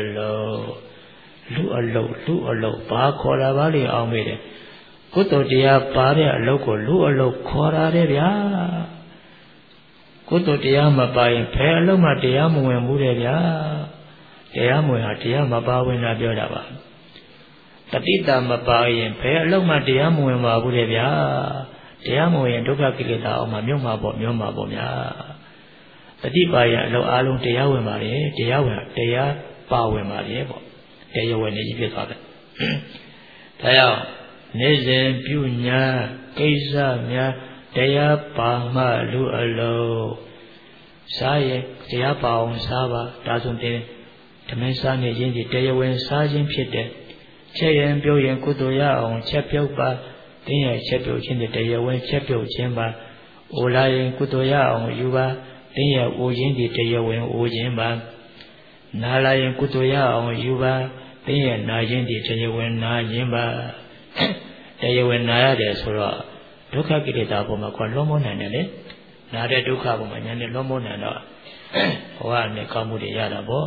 လုံးဘာခေါ်တာပါလိအောင်မေးတယ်ကုသိုလ်တရားပါတဲ့အလုပ်ကိုလူအလုပ်ခေါ်ရတယ်ဗျာကုသိုလ်တရားမပါရင်ဘယ်အလုပ်မှတရားမဝင်ဘူးတဲ့ဗျာတရားမဝင်ဟာတရားမပါဝင်တာပြောတာပါတတိတာမပါရင်ဘယ်အလုပ်မှတရားမဝင်ပါဘူးတဲ့ဗျာတရားမဝင်ရင်ဒုက္ခကိလေသာအောင်မှမြုပ်မှာပေါ့မျောမှာပေါ့ဗျာတတိပါရအလုပ်အားလုံးတရားဝင်ပါလေတရားပါဝင်ပါလေပေါ့တရားဝင်နေကြီးဖြစ်သွားတယ်ဒါကြောင့်နေစဉ်ပြုညာကိစ္စများတရားပါမှလူအလုံးစားရင်တရားပါအောင်စားပါဒါဆိုရင်ဓမ္မစားနေခြင်းဒီတရားဝင်စားခြင်းဖြစ်တယ်ချက်ရင်ပြုတ်ရင်ကုသိုလ်ရအောင်ချက်ပြုတ်ပါတင်းရဲ့ချက်ပြုတ်ခြင်းတဲ့တရားဝင်ချက်ပြုတ်ခြင်းပါအိုလာရင်ကုသိုလ်ရအောင်ယူပါတင်းရဲ့အိုခြင်းဒီတရားဝင်အိုခြင်းပါနာလာရင်ကုသိုလ်ရအောင်ယူပါတင်းရဲ့နာခြင်းဒီတရားဝင်နာခြင်းပါတရားဝင်နာရတယ်ဆိုတော့ဒုက္ခကိလေသာပေါ်မှာကွာလွန်မိုးနိုင်တယ်လေနာတဲ့ဒုက္ခပေါ်မှာညာနဲ့လွန်မိုးနိုင်တော့ဘဝနဲ့ကောင်းမှုတွေရတာပေါ့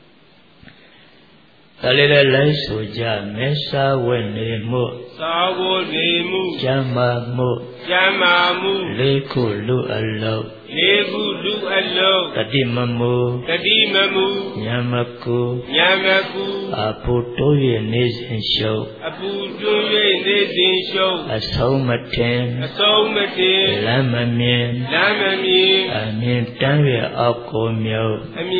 ဒါလေးလည်းလိုက်ဆိုကြမေစာဝဲနေမှုသာဝနေမှုကျမ်းမာမှုလေးခုလူအလုံးအလုံးတတိမမူညမကူအပူတိုး၍နေစဉ်ရှုပ်အဆုံးမတင်လမ်းမမြင်အမြင်တမ်း၍အောက်ကိုမြုပ်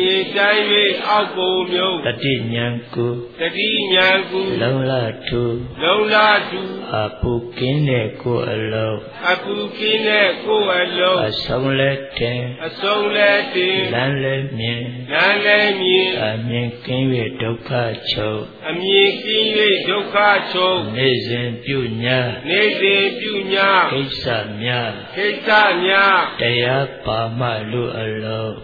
တတိဉာဏ်ကူလုံလထုအပူကင်းတဲ့ကိုယ်အလုံးအဆုံးလက်တင်လမ်းလည်းမြင်အမြင်ကင်း၍ဒုက္ခချုပ်နေစဉ်ပြုညာကိစ္စများတရားပါမှလူအလုံး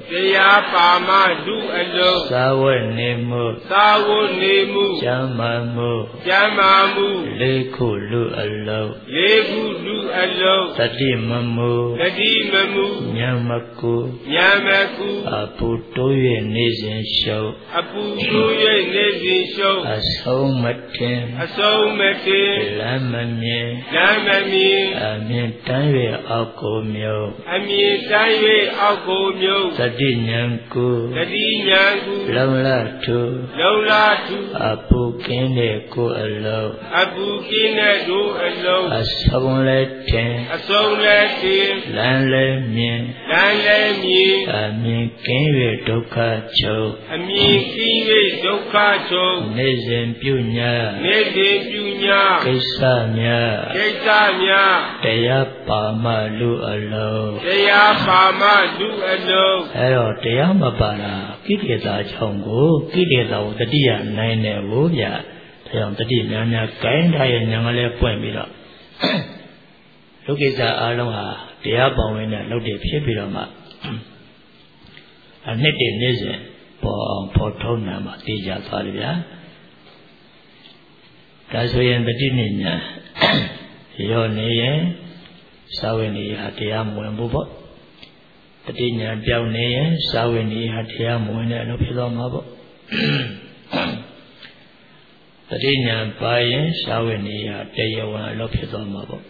သာဝနေမှုကျမ်းမာမှုလေးခုလူအလုံးတတိမမူညမကူအပူတိုး၍နေစဉ်ရှုပ်အဆုံးမတင်လမ်းမမြင်အမြင်တမ်း၍အောက်ကိုမြုပ်တတိဉာဏ်ကူလုံလထုအပူကင်းတဲ့ကိုယ်အလုံးအဆုံးလည်းတင်လမ်းလည်းမြင်အမြင်ကင်း၍ဒုက္ခချုပ်နေစဉ်ပြုညာကိစ္စများတရားပါမှလူအလုံးအဲ့တော့တရားမပါတာကိလေသာကြောင့်ကိုကိလေသာကိုတတိယနိုင်တယ်ဘုရားဒါကြောင့်တတိများကိုင်းထားရဲ့ဉာဏ်ကလေးပွင့်ပြီးတော့ဒုက္ခိစ္စအလုံးဟာတရားပေါဝင်တဲ့လုပ်တဲ့ဖြစ်ပြီးတော့မှအနှစ်တည်းနေ့စဉ်ပေါ်အောင်ပေါ်ထုံးနာမှာတည်ကြသွားတယ်ဗျာဒါဆိုရင်တတိနိညာရောနေရင်စာဝိနည်းဟာတရားမဝင်ဘူးပေါ့တတိညာပြောင်းနေရင်စာဝိနည်းဟာတရားမဝင်တဲ့အလုပ်ဖြစ်သွားမှာပေါ့တတိညာပါရင်စာဝိနည်းဟာတရားဝင်အလုပ်ဖြစ်သွားမှာပေါ့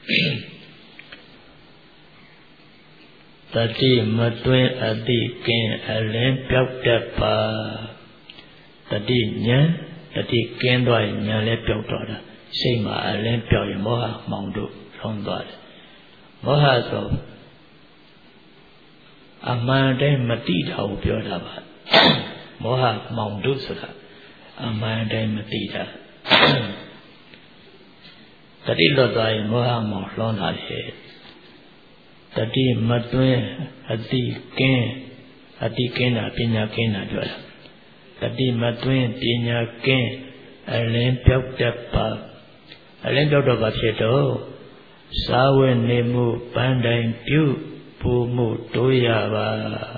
တတိမတွင်အတိကင်းအလင်းပြောက်တတ်ပါတတိညာတတိကင်းသွားရင်ညာလည်းပြောက်တော့တာစိတ်မှာအလင်းပြောက်ရင်မောဟမောင်တို့လုံးသွားတယ်မောဟဆိုအမှန်တိုင်းမတိတာကိုပြောတာပါမောဟမောင်တို့ဆိုတာအမှန်တိုင်းမတိတာတတိလွတ်သွားရင်မောဟမောင်လွန်လာတယ်တတိမတွင်အတိကင်းတာပညာကင်းတာပြောတာတတိမတွင်ပညာကင်းအလင်းပြောက်တတ်ပါအလင်းပြောက်တော့ပါဖြစ်တော့စာဝတ်နေမှုပန်းတိုင်ပြုပူမှုတို့ရပါ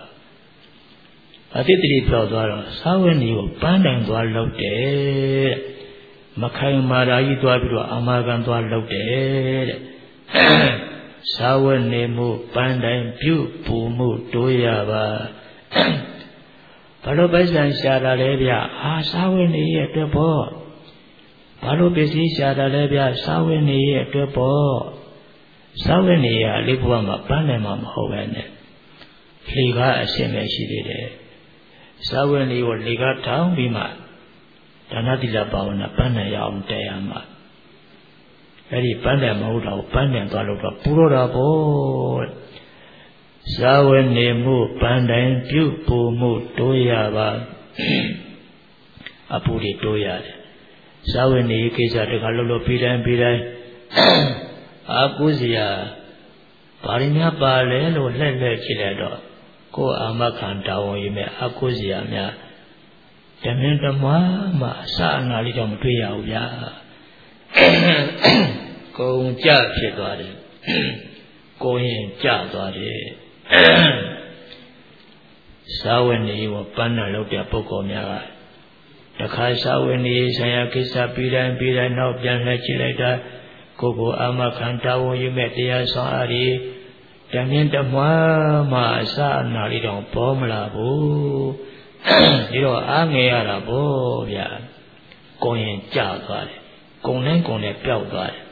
အတိတ်တိပြောက်သွားတော့စာဝတ်နေကိုပန်းတိုင်သွားလုပ်တယ်မခိုင်မာရာကြီးသွားပြီးတော့အမာခံသွားလုပ်တယ်တဲ့စာဝတ်နေမှုပန်းတိုင်ပြုပူမှုတို့ရပါဘာလို့ပိုက်ဆံရှာတာလဲဗျအာစာဝတ်နေရဲ့အတွက်ပေါ့ဘာလို့ပစ္စည်းရှာတာလဲဗျစာဝတ်နေရဲ့အတွက်ပေါ့စာဝတ်နေရလေးဘဝမှာပန်းနိုင်မှာမဟုတ်ပဲနဲ့လေကားအရှင်းပဲရှိသေးတယ်စာဝတ်နေကိုလေကားထောင်ပြီးမှဒါနသီလဘာဝနာပန်းနိုင်ရအောင်တရားမှာအဲ့ဒီပန်းတယ်မဟုတ်တော့ပန်းတယ်သွားလို့တော့ပူတော့တာပေါ့စာဝတ်နေမှုပန်းတိုင်ပြုပူမှုတိုးရပါအပူတွေတိုးရတယ်စာဝတ်နေကိစ္စတခါလို့ပြီးတိုင်းအာကုစရာဘာရင်းများပါလဲလို့လှည့်ကြည့်လိုက်တော့ကိုယ်အာမခံတာဝန်ယူမဲ့အာကုစရာများတမင်တမမှအစအနာလေးတော့မတွေ့ရဘူးဗျာကုံကြဖြစ်သွားတယ်ကိုရင်ကြသွားတယ်စာဝတ်နေကိုပန်းနာလုပ်တဲ့ပုဂ္ဂိုလ်များကတခါစာဝတ်နေဆိုင်ရာကိစ္စပြီးတိုင်းနောက်ပြန်လှည့်ကြည့်လိုက်တာကိုယ်အာမခံတာဝန်ယူမဲ့တရားဆောင်အားဒီတမင်တမမှအစအနာလေးတော့ပေါ်မလာဘူးဒီတော့အားငယ်ရတာပေါ့ဗျာကိုရင်ကြသွားတယ်ကုံနဲ့ပျောက်သွားတယ်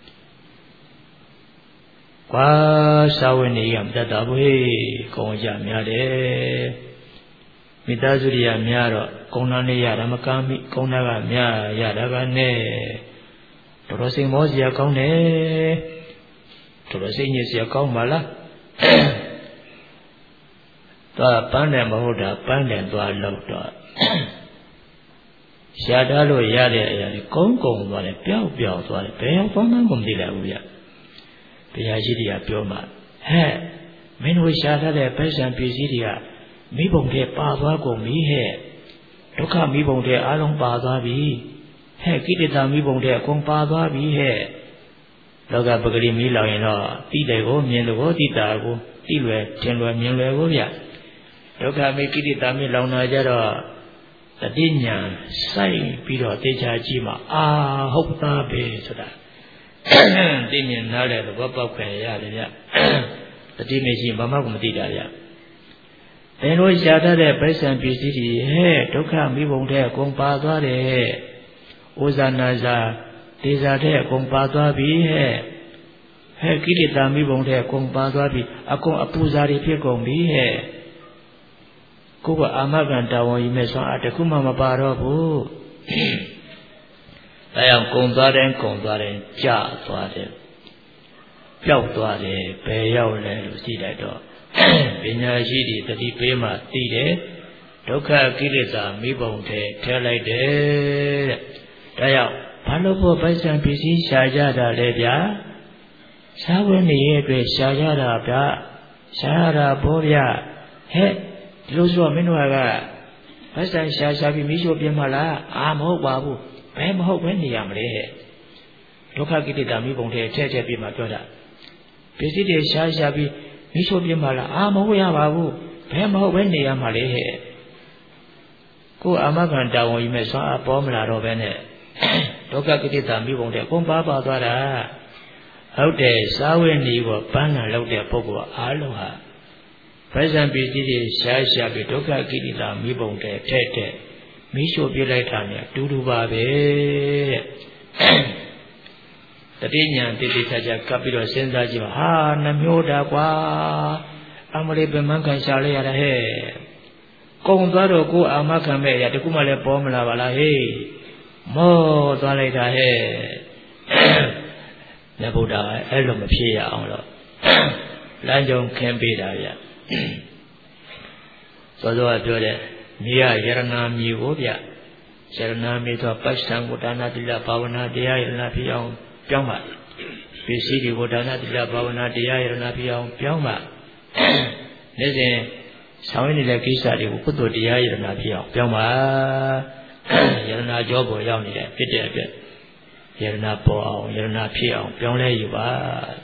ကွာစာဝတ်နေရမတတ်တာဘူးဟေးကုံကြများတယ်မိသားစုတွေကများတော့ကုံနာနေရတာမကမ်းမိကုံနာကများရတာကနဲ့တော်တော်စိတ်မောစရာကောင်းတယ်တော်တော်စိတ်ညစ်စရာကောင်းပါလားသွားပန်းတယ်မဟုတ်တာပန်းတယ်သွားလောက်တော့ရှားထားလို့ရတဲ့အရာတွေကုန်းသွားတယ်ပျောက်သွားတယ်ဘယ်ရောက်သွားမှမသိလိုက်ဘူးဗျဘုရားရှိခိုးပြောမှဟဲ့မင်းတို့ရှားထားတဲ့ပိုက်ဆံပစ္စည်းတွေကမိဘုံထဲပါသွားကုန်ပြီဟဲ့ဒုက္ခမိဘုံထဲအလုံးပါသွားပြီဟဲ့ကိတ္တမိဘုံထဲအကုန်ပါသွားပြီဟဲ့လောကပဂရိမီးလောင်ရင်တော့တိတယ်ကိုမြင်လို့ကိုတိတာကိုတိလွယ်ထင်လွယ်မြင်လွယ်ကိုဗျဒုက္ခမိကိတ္တမိလောင်လာကြတော့တတိညာစိုက်ပြီးတော့တေချာကြည့်မှအာဟုတ်သားပဲဆိုတာသိမြင်နားတဲ့သဘောပေါက်ခွင့်ရတယ်ဗျတတိမရှိဘာမှမသိတာဗျဘယ်လိုရှားတတ်တဲ့ပိုက်ဆံပစ္စည်းတွေဟဲ့ဒုက္ခမိဘုံထဲအကုန်ပါသွားတယ်ဩဇာနာဇာဒေဇာထဲအကုန်ပါသွားပြီဟဲ့ကိလေသာမိဘုံထဲအကုန်ပါသွားပြီအကုန်အပူဇာတွေဖြစ်ကုန်ပြီဟဲ့ကိုကအာမခံတာဝန်ယူမဲ့ဆွမ်းအားတခုမှမပါတော့ဘူးဒါကြောင့်ကုံသွားတယ်ကြသွားတယ်ပျောက်သွားတယ်ဘယ်ရောက်လဲလို့ကြည့်လိုက်တော့ပညာရှိတွေတတိပေးမှသိတယ်ဒုက္ခကိလေသာမိဘုံထဲထဲလိုက်တယ်တဲ့ဒါကြောင့်ဘာလို့ဖို့ပိုက်ဆံပစ္စည်းရှာကြတာလဲဗျာရှားဝင်းနေရဲ့အတွက်ရှာကြတာဗျာရှားရတာဘောဗျာဟဲ့ဒီလိုဆိုမင်းတို့ကပိုက်ဆံရှာပြီးမိရှို့ပြင်းမလားအာမဟုတ်ပါဘူးဘယ်မဟုတ်ပဲနေရမလဲဒုက္ခကိလေသာမိဘုံထဲထည့်ပြမှပြောတာဘပစ္စည်းတွေရှာပြီးမိချိုပြမလားမဟုတ်ရပါဘူးဘယ်မဟုတ်ပဲနေရမှာလေဟဲ့ကိုအာမခံတာဝန်ယူမဲ့စွာပေါ်မလာတော့ပဲနဲ့ဒုက္ခကိဋ္တာမိဘုံတဲ့ပုံပါသွားတာဟုတ်တယ်စားဝဲနေပေါ်ပန်းလာလောက်တဲ့ပုဂ္ဂိုလ်အားလုံးဟာဗဇံပစ္စည်းတွေရှာပြီးဒုက္ခကိဋ္တာမိဘုံတဲ့တဲ့မိချိုပြလိုက်တာနဲ့တူတူပါပဲတဲ့တတိညာတိတိကျကျကပ်ပြီးတော့စဉ်းစားကြည့်ပါဟာနှမျိုးတာကွာအမလေးပင်မခံရှာလိုက်ရတာဟဲ့ကုံသွားတော့ကိုအာမခံမဲ့ရတခုမှလည်းပေါ်မလာပါလားဟေးမောသွားလိုက်တာဟဲ့မြတ်ဗုဒ္ဓအဲ့လိုမဖြစ်ရအောင်တော့လမ်းကြောင်းခင်းပေးတာဗျစောစောကပြောတဲ့မြေရယရနာမြေကိုဗျယရနာမြေဆိုပဋ္ဌာန်ကိုဒါနသီလဘာဝနာတရားယရနာဖြစ်အောင်ပြောင်းပါပစ္စည်းတွေကိုဒါနသီလဘာဝနာတရားယရနာဖြစ်အောင်ပြောင်းပါနေ့စဉ်ဆောင်ရနေတဲ့ကိစ္စတွေကိုကုသိုလ်တရားယရနာဖြစ်အောင်ပြောင်းပါယရနာကြောပေါ်ရောက်နေတဲ့ဖြစ်တဲ့အတွက်ယရနာပေါ်အောင်ယရနာဖြစ်အောင်ပြောင်းလဲယူပါ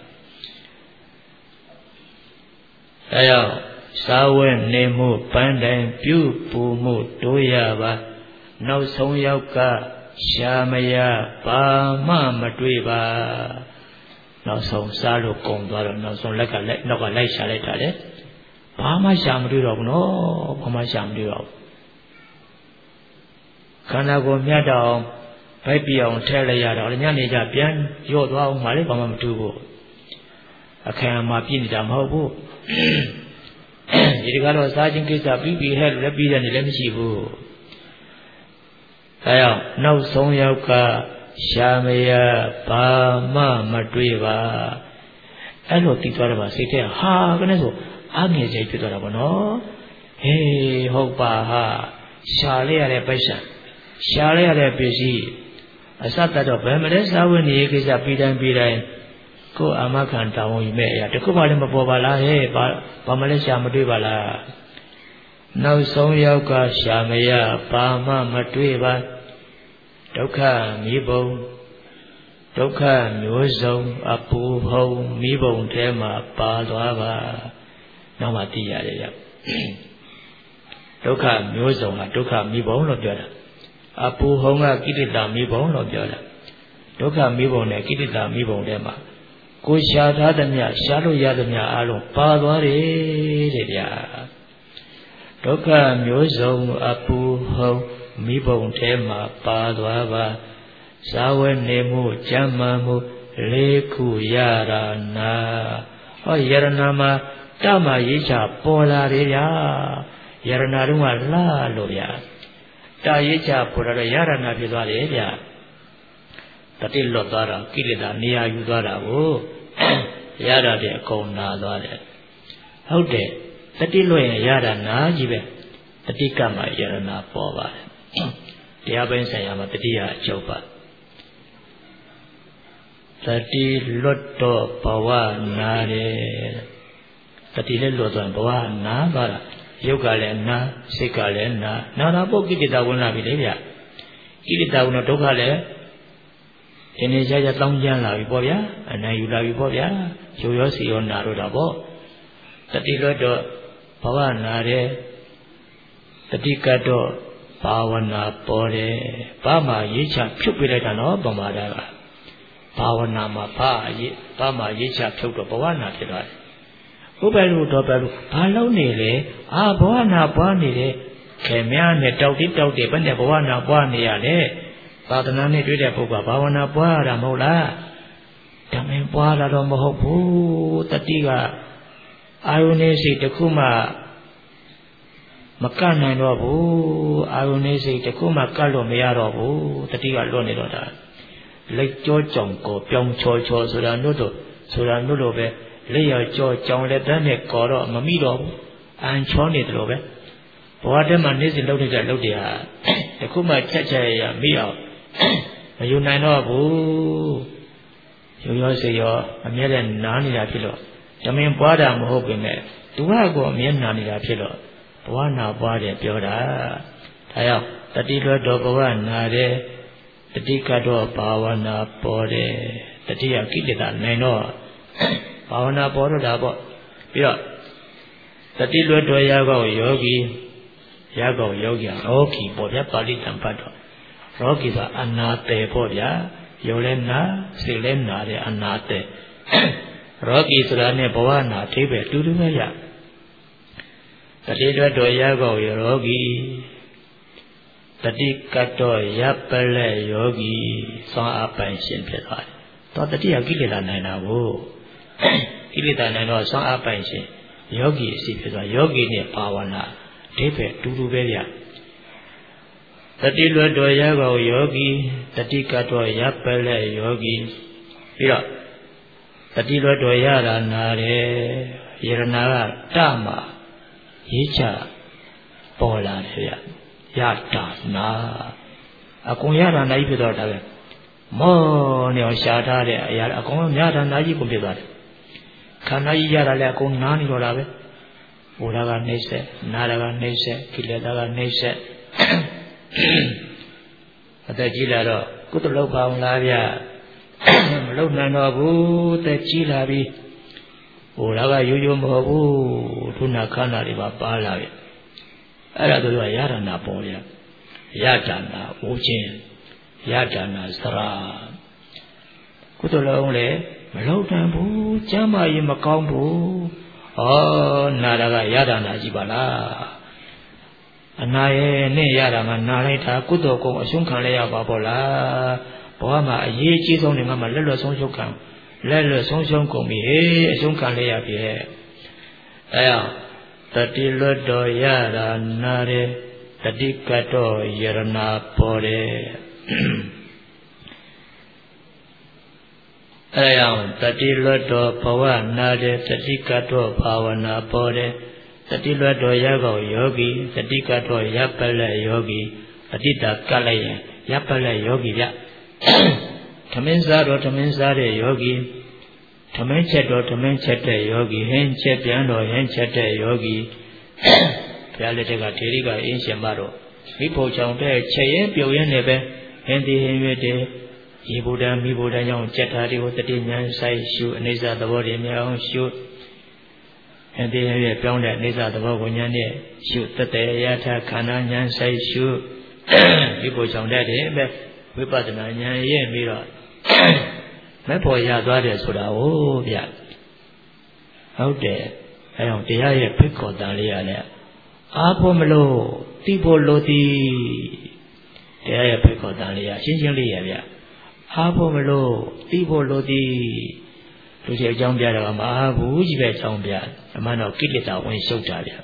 ဒါကြောင့်စာဝဲနေမှုပန်းတိုင်ပြုပူမှုတို့ရပါနောက်ဆုံးရောက်ကရှာမရဘာမှမတွေ့ပါနောက်ဆုံးစားလို့ကုန်သွားတော့နောက်ဆုံးနောက်ကလိုက်ရှာလိုက်တာလေဘာမှရှာမတွေ့တော့ဘူးနော်ဘာမှရှာမတွေ့တော့ဘူးခန္ဓာကိုယ်မြတ်တော့ဗိုက်ပြောင်ထဲလိုက်ရတော့ညနေကျပြန်ရော့သွားအောင်မှလည်းဘာမှမတွေ့ဘူးအခမ်းမှာပြည့်နေတာမဟုတ်ဘူးဒီတကတော့စားခြင်းကိစ္စပြီးဟဲ့လို့လည်းပြီးတယ်နေလည်းမရှိဘူးဒါကြောင့်နောက်ဆုံးရောက်ကရှာမရဘာမှမတွေ့ပါအဲ့လိုသိသွားတယ်ပါစိတ်ထဲဟာကနေဆိုအားငယ်ใจဖြစ်သွားတာပေါ့နော်ဟေးဟုတ်ပါဟာရှာလိုက်ရတဲ့ပိုက်ဆံရှာလိုက်ရတဲ့ပစ္စည်းအစတတော့ဘယ်မလဲစားဝတ်နေရေးကိစ္စပြီးတိုင်းကိုအာမခံတာဝန်ယူမဲ့အရာတခုမှလည်းမပေါ်ပါလားဟဲ့ဘာမလဲရှာမတွေ့ပါလားနောက်ဆုံးရောက်ကရှာမရဘာမှမတွေ့ပါဒုက္ခမိဘုံဒုက္ခမျိုးစုံအပူဖုံမိဘုံထဲမှာပါသွားပါနောက်မှသိရတယ်ရဒုက္ခမျိုးစုံကဒုက္ခမိဘုံလို့ပြောတာအပူဖုံကကိဋ္တာမိဘုံလို့ပြောတာဒုက္ခမိဘုံနဲ့ကိဋ္တာမိဘုံထဲမှာကိုရှာထားသမျှရှာလို့ရသမျှအလုံးပါသွားတယ်တဲ့ဗျာဒုက္ခမျိုးစုံအပူဟုံမိဘုံထဲမှာပါသွားပါဇာဝနေမှုကြမ်းမှမှုလေးခုရတာနာဟောယရနာမှာတမရေးချပေါ်လာတယ်ဗျာယရနာတော့ကလှလို့ဗျာတာရေးချပေါ်လာတော့ယရနာဖြစ်သွားတယ်ဗျာတတိလွတ်သွားတာကိလေသာနေရာယူသွားတာကိုရတာတဲ့အကုန်နာသွားတယ်ဟုတ်တယ်တတိလွတ်ရင်ရတာနာကြီးပဲတတိကမှယရနာပေါ်ပါတယ်တရားပိုင်းဆိုင်ရာမှာတတိယအကျုပ်ပါတတိလွတ်တော့ဘဝနာတယ်တတိလည်းလွတ်သွားဘဝနာသွားတာရုပ်ကလည်းနာစိတ်ကလည်းနာတာပုဂ္ဂိတဝင်လာပြီလေဗျကိလေသာဝင်တော့ဒုက္ခလည်းဒီနေ့ကြာတောင်းကျမ်းလာပြီပေါ့ဗျာအနံယူလာပြီပေါ့ဗျာရိုးရောစီရောနာတော့တာပေါ့တတိလွတ်တော့ဘဝနာတယ်တတိကတော့ဘာဝနာပေါ်တယ်ဘာမှရေးချဖြုတ်ပြလိုက်တာနော်ပမာဒကဘာဝနာမှာဘာမှရေးချဖြုတ်တော့ဘဝနာဖြစ်သွားတယ်ဘုပဲလို့တော့ပဲလို့ဘာလုံးနေလဲဘဝနာပွားနေတယ်ခင်များနဲ့တောက်တိဘယ်နဲ့ဘဝနာပွားနေရလဲသာသနာနဲ့တွေ့တဲ့ပုဂ္ဂိုလ်ဘာဝနာပွားရတာမဟုတ်လားဓမ္မင်ပွားတာတော့မဟုတ်ဘူးတတိကအာယုန်နေစိတ်တစ်ခုမှမကတ်နိုင်တော့ဘူးအာယုန်နေစိတ်တစ်ခုမှကတ်လို့မရတော့ဘူးတတိကလွတ်နေတော့တာလက်ကြောကြောင်ကိုပြောင်းချောဆိုတာတို့လိုပဲလက်ရကြောကြောင်လက်တန်းနဲ့ကော်တော့မမိတော့ဘူးအန်ချောနေတယ်လို့ပဲဘဝတည်းမှာနေ့စဉ်လုပ်နေတဲ့လုပ်တွေဟာတခုမှချက်ရမိအောင်မယူနိုင်တော့ဘူးရိုးရောစေရောအမြဲတမ်းနားနေတာဖြစ်လို့ဓမင်ပွားတာမဟုတ်ပေမဲ့သူကကိုအမြဲနားနေတာဖြစ်လို့ဘဝနာပွားတယ်ပြောတာဒါကြောင့်တတိလွတ်တော်ဘဝနာတယ်တတိကတော့ဘာဝနာပေါ်တယ်တတိယကိလေသာနိုင်တော့ဘာဝနာပေါ်တော့တာပေါ့ပြီးတော့တတိလွတ်တော်ရကောယောဂီရကောယောဂီရောဂီပေါ့ဗျာပါဠိတံပတ်တော့ရောဂီဆိုတာအနာတေပေါ့ဗျာယုံလဲနာစိတ်လဲနာတဲ့အနာတေရောဂီဆိုတာနဲ့ဘဝနာအဓိပ္ပာယ်တူတူပဲဗျတတိလွတ်တော်ရကောယောဂီတတိကတ်တော်ရပ်ပလက်ယောဂီသွန်အားပိုင်ရှင်ဖြစ်သွားတယ်တော့တတိယကိလေသာနိုင်တာကိုကိလေသာနိုင်တော့သွန်အားပိုင်ရှင်ယောဂီအစီဖြစ်သွားယောဂီနဲ့ဘာဝနာအဓိပ္ပာယ်တူတူပဲဗျတတိလွတ်တော်ရကောယောဂီတတိကတ်တော်ရပ်ပလက်ယောဂီပြီးတော့တတိလွတ်တော်ရတာနာတယ်ယရနာကတမရေးချပေါ်လာတယ်ဗျရတာနာအကုန်ရတာနာကြီးဖြစ်သွားတာပဲမောနေအောင်ရှားထားတဲ့အရာအကုန်ရတာနာကြီးကိုဖြစ်သွားတယ်ခန္ဓာကြီးရတာလည်းအကုန်နားနေတော့တာပဲဘုရားကနှိမ့်ဆက်နာတာကနှိမ့်ဆက်ကိလေသာကနှိမ့်ဆက်အသက်ကြီးလာတော့ကုသလုပ်ပါအောင်လားဗျမလုပ်နိုင်တော့ဘူးအသက်ကြီးလာပြီဘုရားကရိုးရိုးမဟုတ်ဘူးထုနာခန္ဓာတွေပါလာပြီအဲ့ဒါတို့ကရတနာပေါ်ရရတနာဦးချင်းရတနာစရာကုသလုံးလေမလောက်တန်ဘူးကျမ်းမာရင်မကောင်းဘူးဩနာတာကရတနာကြီးပါလားအနာရဲ့နဲ့ရတာမှနာလိုက်တာကုသိုလ်ကုံအရှုံးခံလဲရပါပေါ့လားဘဝမှာအရေးကြီးဆုံးနေမှာလက်လွတ်ဆုံးရှုံးခံလက်လွတ်ဆုံးရှုံးကုန်ပြီဟေးအရှုံးခံလဲရပြီဟဲ့အဲအောင်တတိလွတ်တော်ရတာနာတယ်တတိကတ်တော်ယရနာပေါ်တယ်အဲအောင်တတိလွတ်တော်ဘဝနာတယ်တတိကတ်တော်ဘာဝနာပေါ်တယ်တတိလွတ်တော်ရကောယောဂီတတိကတ်တော်ရပ်ပလက်ယောဂီတတိတာကတ်လိုက်ရင်ရပ်ပလက်ယောဂီဗျသမင်းစားတော်သမင်းစားတဲ့ယောဂီသမင်းချက်တော်သမင်းချက်တဲ့ယောဂီဟင်းချက်ပြန်တော်ဟင်းချက်တဲ့ယောဂီဘုရားလက်ထက်ကထေရီကအင်းရှင်မတော်မိဖို့ချောင်တဲ့ချက်ရင်ပြုတ်ရင်လည်းပဲဟင်းဒီဟင်းရွတ်တယ်ရေဗုဒ္ဓမိဗုဒ္ဓကြောင့်စက်ထားတွေကိုတတိဉာဏ်ဆိုင်ရှုအနေစာသဘောတွေမြင်အောင်ရှုဟင်းဒီဟင်းရွတ်ပြောင်းတဲ့အနေစာသဘောကိုဉာဏ်နဲ့ရှုတတေယထာခန္ဓာဉာဏ်ဆိုင်ရှုမိဖို့ချောင်တဲ့တယ်ပဲဝိပဿနာဉာဏ်ရင့်ပြီးတော့မဲ့ဖို့ရသွားတယ်ဆိုတာဟုတ်ဗျဟုတ်တယ်အဲအောင်တရားရဲ့ဖိတ်ခေါ်တန်လေးရလဲအားဖို့မလို့သိဖို့လိုသည်တရားရဲ့ဖိတ်ခေါ်တန်လေးရရှင်းရှင်းလေးရဗျအားဖို့မလို့သိဖို့လိုသည်လူကြီးအကြောင်းပြတော့မအားဘူးကြီးပဲအကြောင်းပြအမှန်တော့ကိလေသာဝင်ရှုပ်တာဗျ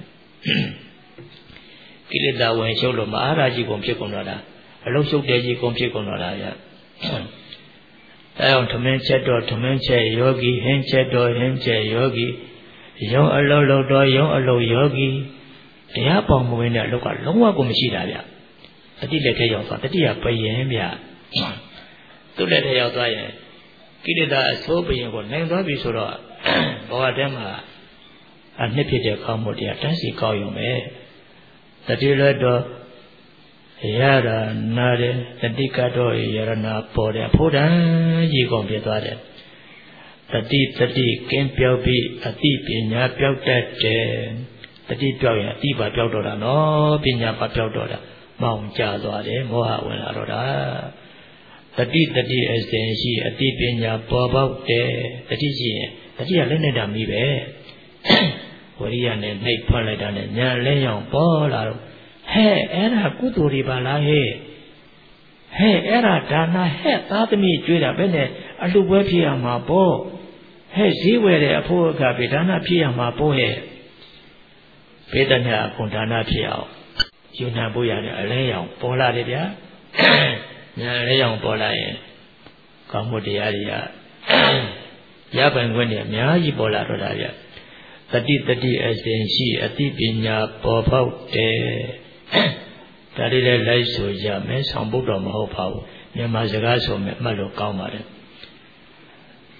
ကိလေသာဝင်ရှုပ်လို့မအားရာကြီးကုန်ဖြစ်ကုန်တော့တာအလုံးရှုပ်တဲ့ကြီးကုန်ဖြစ်ကုန်တော့တာဗျအဲအောင်သမင်းချက်တော့သမင်းချက်ယောဂီဟင်းချက်တော့ဟင်းချက်ယောဂီယုံအလုံးလုံးတော့ယုံအလုံးယောဂီတရားပေါင်းမဝင်တဲ့အလုပ်ကလုံးဝကိုမရှိတာဗျတတိလက်ထဲရောက်သွားတတိယပယင်ဗျသူ့လက်ထဲရောက်သွားရင်ကိလေသာအစိုးပယင်ကိုနိုင်သွားပြီဆိုတော့ဘဝတည်းမှာအနှစ်ဖြစ်တဲ့ကောင်းမှုတရားတန်းစီကောင်းရုံပဲတတိလက်တော့ရတာနာတယ်တတိကတ်တော်ရရနာပေါ်တယ်ဖို့တန်းကြီးကုန်ပြသွားတယ်တတိကင်းပြောက်ပြီးအတိပညာပြောက်တတ်တယ်တတိပြောက်ရင်အတိပါပြောက်တော့တာနော်ပညာပါပြောက်တော့တာမောင်ကျသွားတယ်မောဟဝင်လာတော့တာတတိအစဉ်ရှိအတိပညာပေါ်ပေါက်တယ်တတိရှိရင်တတိကလည်းနေတာမီးပဲဝရိယနဲ့နှိပ်ဖွက်လိုက်တာနဲ့ညာလဲရောင်ပေါ်လာတော့ဟဲ့အဲ့ဒါကုသိုလ်တွေပါလားဟဲ့အဲ့ဒါဒါနာဟဲ့သားသမီးကျွေးတာပဲနဲ့အလှပွဲဖြစ်ရမှာပေါ့ဟဲ့ဈေးဝယ်တဲ့အဖို့ကပဲဒါနာဖြစ်ရမှာပေါ့ဟဲ့ဘေဒနာအကုန်ဒါနာဖြစ်အောင်ယူနာဖို့ရတယ်အလဲရောင်ပေါ်လာတယ်ဗျာညာလဲရောင်ပေါ်လာရင်ကောင်းမှုတရားတွေကရပိုင်ခွင့်တွေအများကြီးပေါ်လာတော့တာဗျတတိအစဉ်ရှိအတိပညာပေါ်ပေါက်တယ်ဒါလေးလည်းလိုက်ဆိုကြမယ်ဆောင်ပုဒ်တော်မဟုတ်ပါဘူးမြန်မာစကားဆိုမယ်မှတ်လို့ကောင်းပါတယ်တ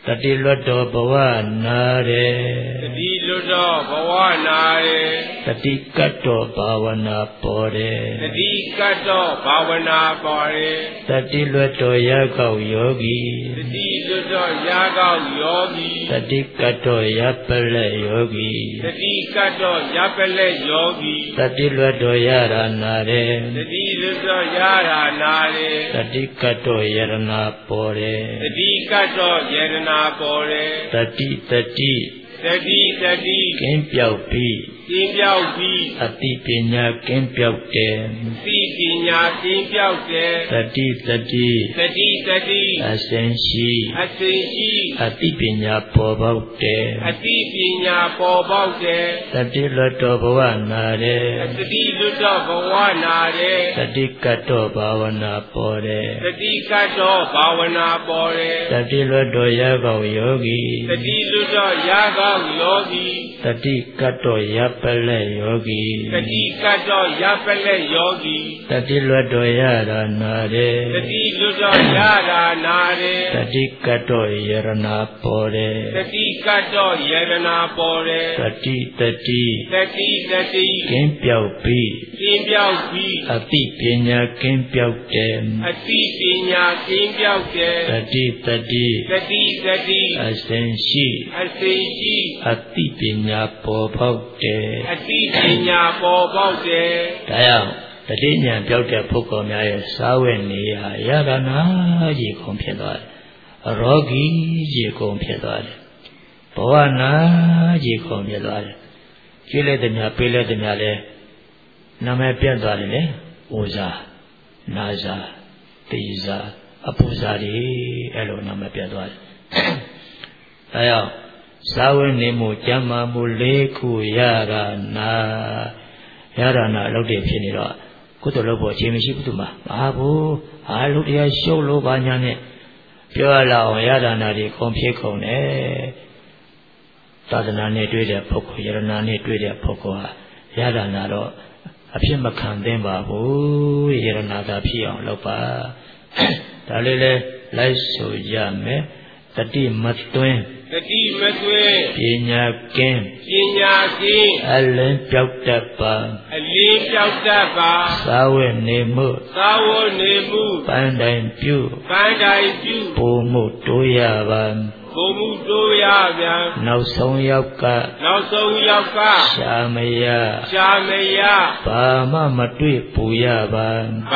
တတိလွတ်တော်ဘဝနာရေတတိလွတ်တော်ဘဝနာရေတတိကတ်တော်ဘာဝနာပေါ်ရေတတိကတ်တော်ဘာဝနာပေါ်ရေတတိလွတ်တော်ရကောက်ယောဂီတတိလွတ်တော်ရကောက်ယောဂီတတိကတ်တော်ရပလက်ယောဂီတတိကတ်တော်ရပလက်ယောဂီတတိလွတ်တော်ရရနာရေတတိလွတ်တော်ရရနာရေတတိကတ်တော်ယရနာပေါ်ရေတတိကတ်တော်ယရနာပေါ်ရေတတိတတိတတိတတိကင်းပြောက်ပြီးကင်းပြောက်ပြီးအတိပညာကင်းပြောက်တယ်သိပညာကင်းပြောက်တယ်တတိတတိတတိတတိအစဉ်ရှိအစဉ်ရှိအတိပညာပေါ်ပေါက်တယ်အတိပညာပေါ်ပေါက်တယ်တတိလွတ်တော်ဘဝနာတယ်တတိလွတ်တော်ဘဝနာတယ်တတိကတ်တော်ဘာဝနာပေါ်တယ်တတိကတ်တော်ဘာဝနာပေါ်တယ်တတိလွတ်တော်ရကောက်ယောဂီတတိလွတ်တော်ရကောက်ယောဂီတတိကတ်တော်ရပလက်ယောဂီတတိကတ်တော်ရပလက်ယောဂီတတိလွတ်တော်ရတာနာရေတတိလွတ်တော်ရတာနာရေတတိကတ်တော်ယရနာပေါ်တယ်တတိကတ်တော်ယရနာပေါ်တယ်တတိတတိတတိတတိကင်းပြောက်ပြီးကင်းပြောက်ပြီးအတိပညာကင်းပြောက်တယ်အတိပညာကင်းပြောက်တယ်တတိတတိတတိတတိအစဉ်ရှိအစဉ်ရှိအတိပညာပေါ်ပေါက်တယ်အတိပညာပေါ်ပေါက်တယ်ဒါကြောင့်တတိညာပြောက်တဲ့ပုဂ္ဂိုလ်များရဲ့စားဝတ်နေရာယရနာရေကုန်ဖြစ်သွားတယ်ရောဂီရေကုန်ဖြစ်သွားတယ်ဘဝနာရေကုန်ဖြစ်သွားတယ်ကျွေးလိုက်တဲ့များပေးလိုက်တဲ့များလဲနာမည်ပြတ်သွားတယ်လေဩဇာနာဇာတိဇာအပူဇာတွေအဲ့လိုနာမည်ပြတ်သွားတယ်ဒါကြောင့်စာဝတ်နေမှုကျမ်းမာမှု၄ခုရတာနာရတာနာအလုပ်တွေဖြစ်နေတော့ကုသိုလ်လုပ်ဖို့အချိန်မရှိဘူးသူမှာမဟာဘူးအားလုံးတရားရှုပ်လို့ပါညာနဲ့ပြောရလောက်အောင်ရတာနာတွေခုံဖြစ်ခုံတယ်သာသနာနဲ့တွေ့တဲ့ပုဂ္ဂိုလ်ယရနာနဲ့တွေ့တဲ့ပုဂ္ဂိုလ်ဟာရတာနာတော့အဖြစ်မခံသင့်ပါဘူးယရနာသာဖြစ်အောင်လုပ်ပါဒါလေးလဲလိုက်ဆိုကြမယ်တတိမသွင်းတတိမသွင်းပညာကင်းပညာကင်းအလင်းပြောက်တတ်ပါအလင်းပြောက်တတ်ပါသာဝတ်နေမှုသာဝတ်နေမှုပန်းတိုင်ပြုပန်းတိုင်ပြုပုံမှုတိုးရပါဘုံမှုတိုးရပြန်နောက်ဆုံးရောက်ကရှာမရဘာမှမတွေ့ပူရပါ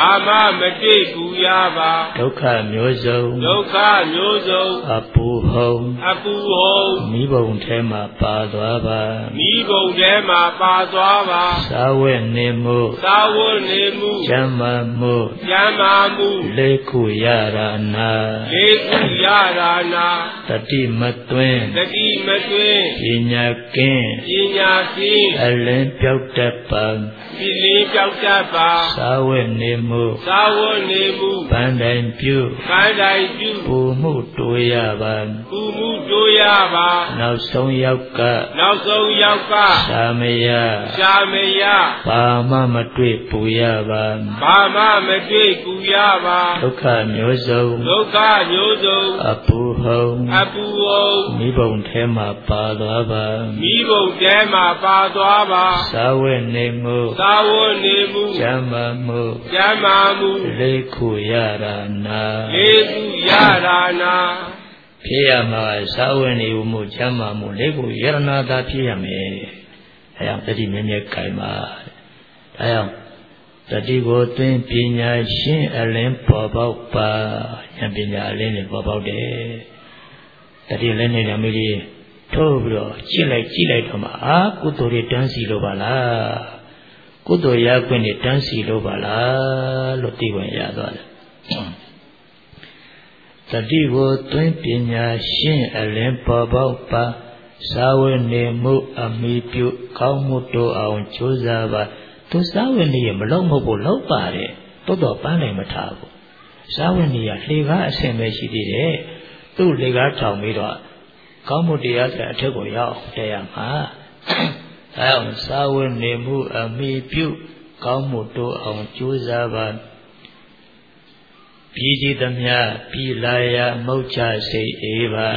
ဒုက္ခမျိုးစုံအပူဟုံမိဘုံထဲမှာပါသွားပါသာဝတ်နေမှုကျမ်းမာမှုလေးခုရတာနာတတိမသွင်းပညာကင်းအလင်းပြောက်တတ်ပါသာဝတ်နေမှုပန်းတိုင်ပြုပူမှုတိုးရပါနောက်ဆုံးရောက်ကရှာမရဘာမှမတွေ့ပူရပါဒုက္ခမျိုးစုံအပူဟုံမိဘုံထဲမှာပါသွားပါသာဝတ်နေမှုကျမ်းမာမှုလေးခုရတာနာဖြစ်ရမှာသာဝတ်နေမှုကျမ်းမာမှုလေးခုယရနာသာဖြစ်ရမယ်အဲကြောင့်တတိမြဲမြဲကြိုင်ပါဒါကြောင့်တတိကိုသွင်းပညာရှင်းအလင်းပေါ်ပေါက်ပါဉာဏ်ပညာအလင်းတွေပေါ်ပေါက်တယ်တတိလည်းနေတယ်မိလေးထိုးပြီးတော့ကြည့်လိုက်တော့မှကုသိုလ်တွေတန်းစီလို့ပါလားကုသိုလ်ရခွင့်တွေတန်းစီလို့ပါလားလို့သိဝင်ရသွားတယ်တတိကိုသွင်းပညာရှင်းအလင်းပေါ်ပေါက်ပါသာဝတ်နေမှုအမိပြုကောင်းမှုတိုးအောင်ကြိုးစားပါသူသာဝတ်နေရမလုံးမဟုတ်ဘူးလောက်ပါတယ်တော့ပန်းနိုင်မထားဘူးသာဝတ်နေရလှေကားအဆင်ပဲရှိသေးတယ်သူ့လေကားထောင်ပြီးတော့ကောင်းမှုတရားတဲ့အထက်ကိုရောက်တက်ရမှာအဲအောင်သာဝတ်နေမှုအမိပြုကောင်းမှုတိုးအောင်ကြိုးစားပါပြည်ကြည်သမျှပြည်လာရမုတ်ချစိတ်အေးပါ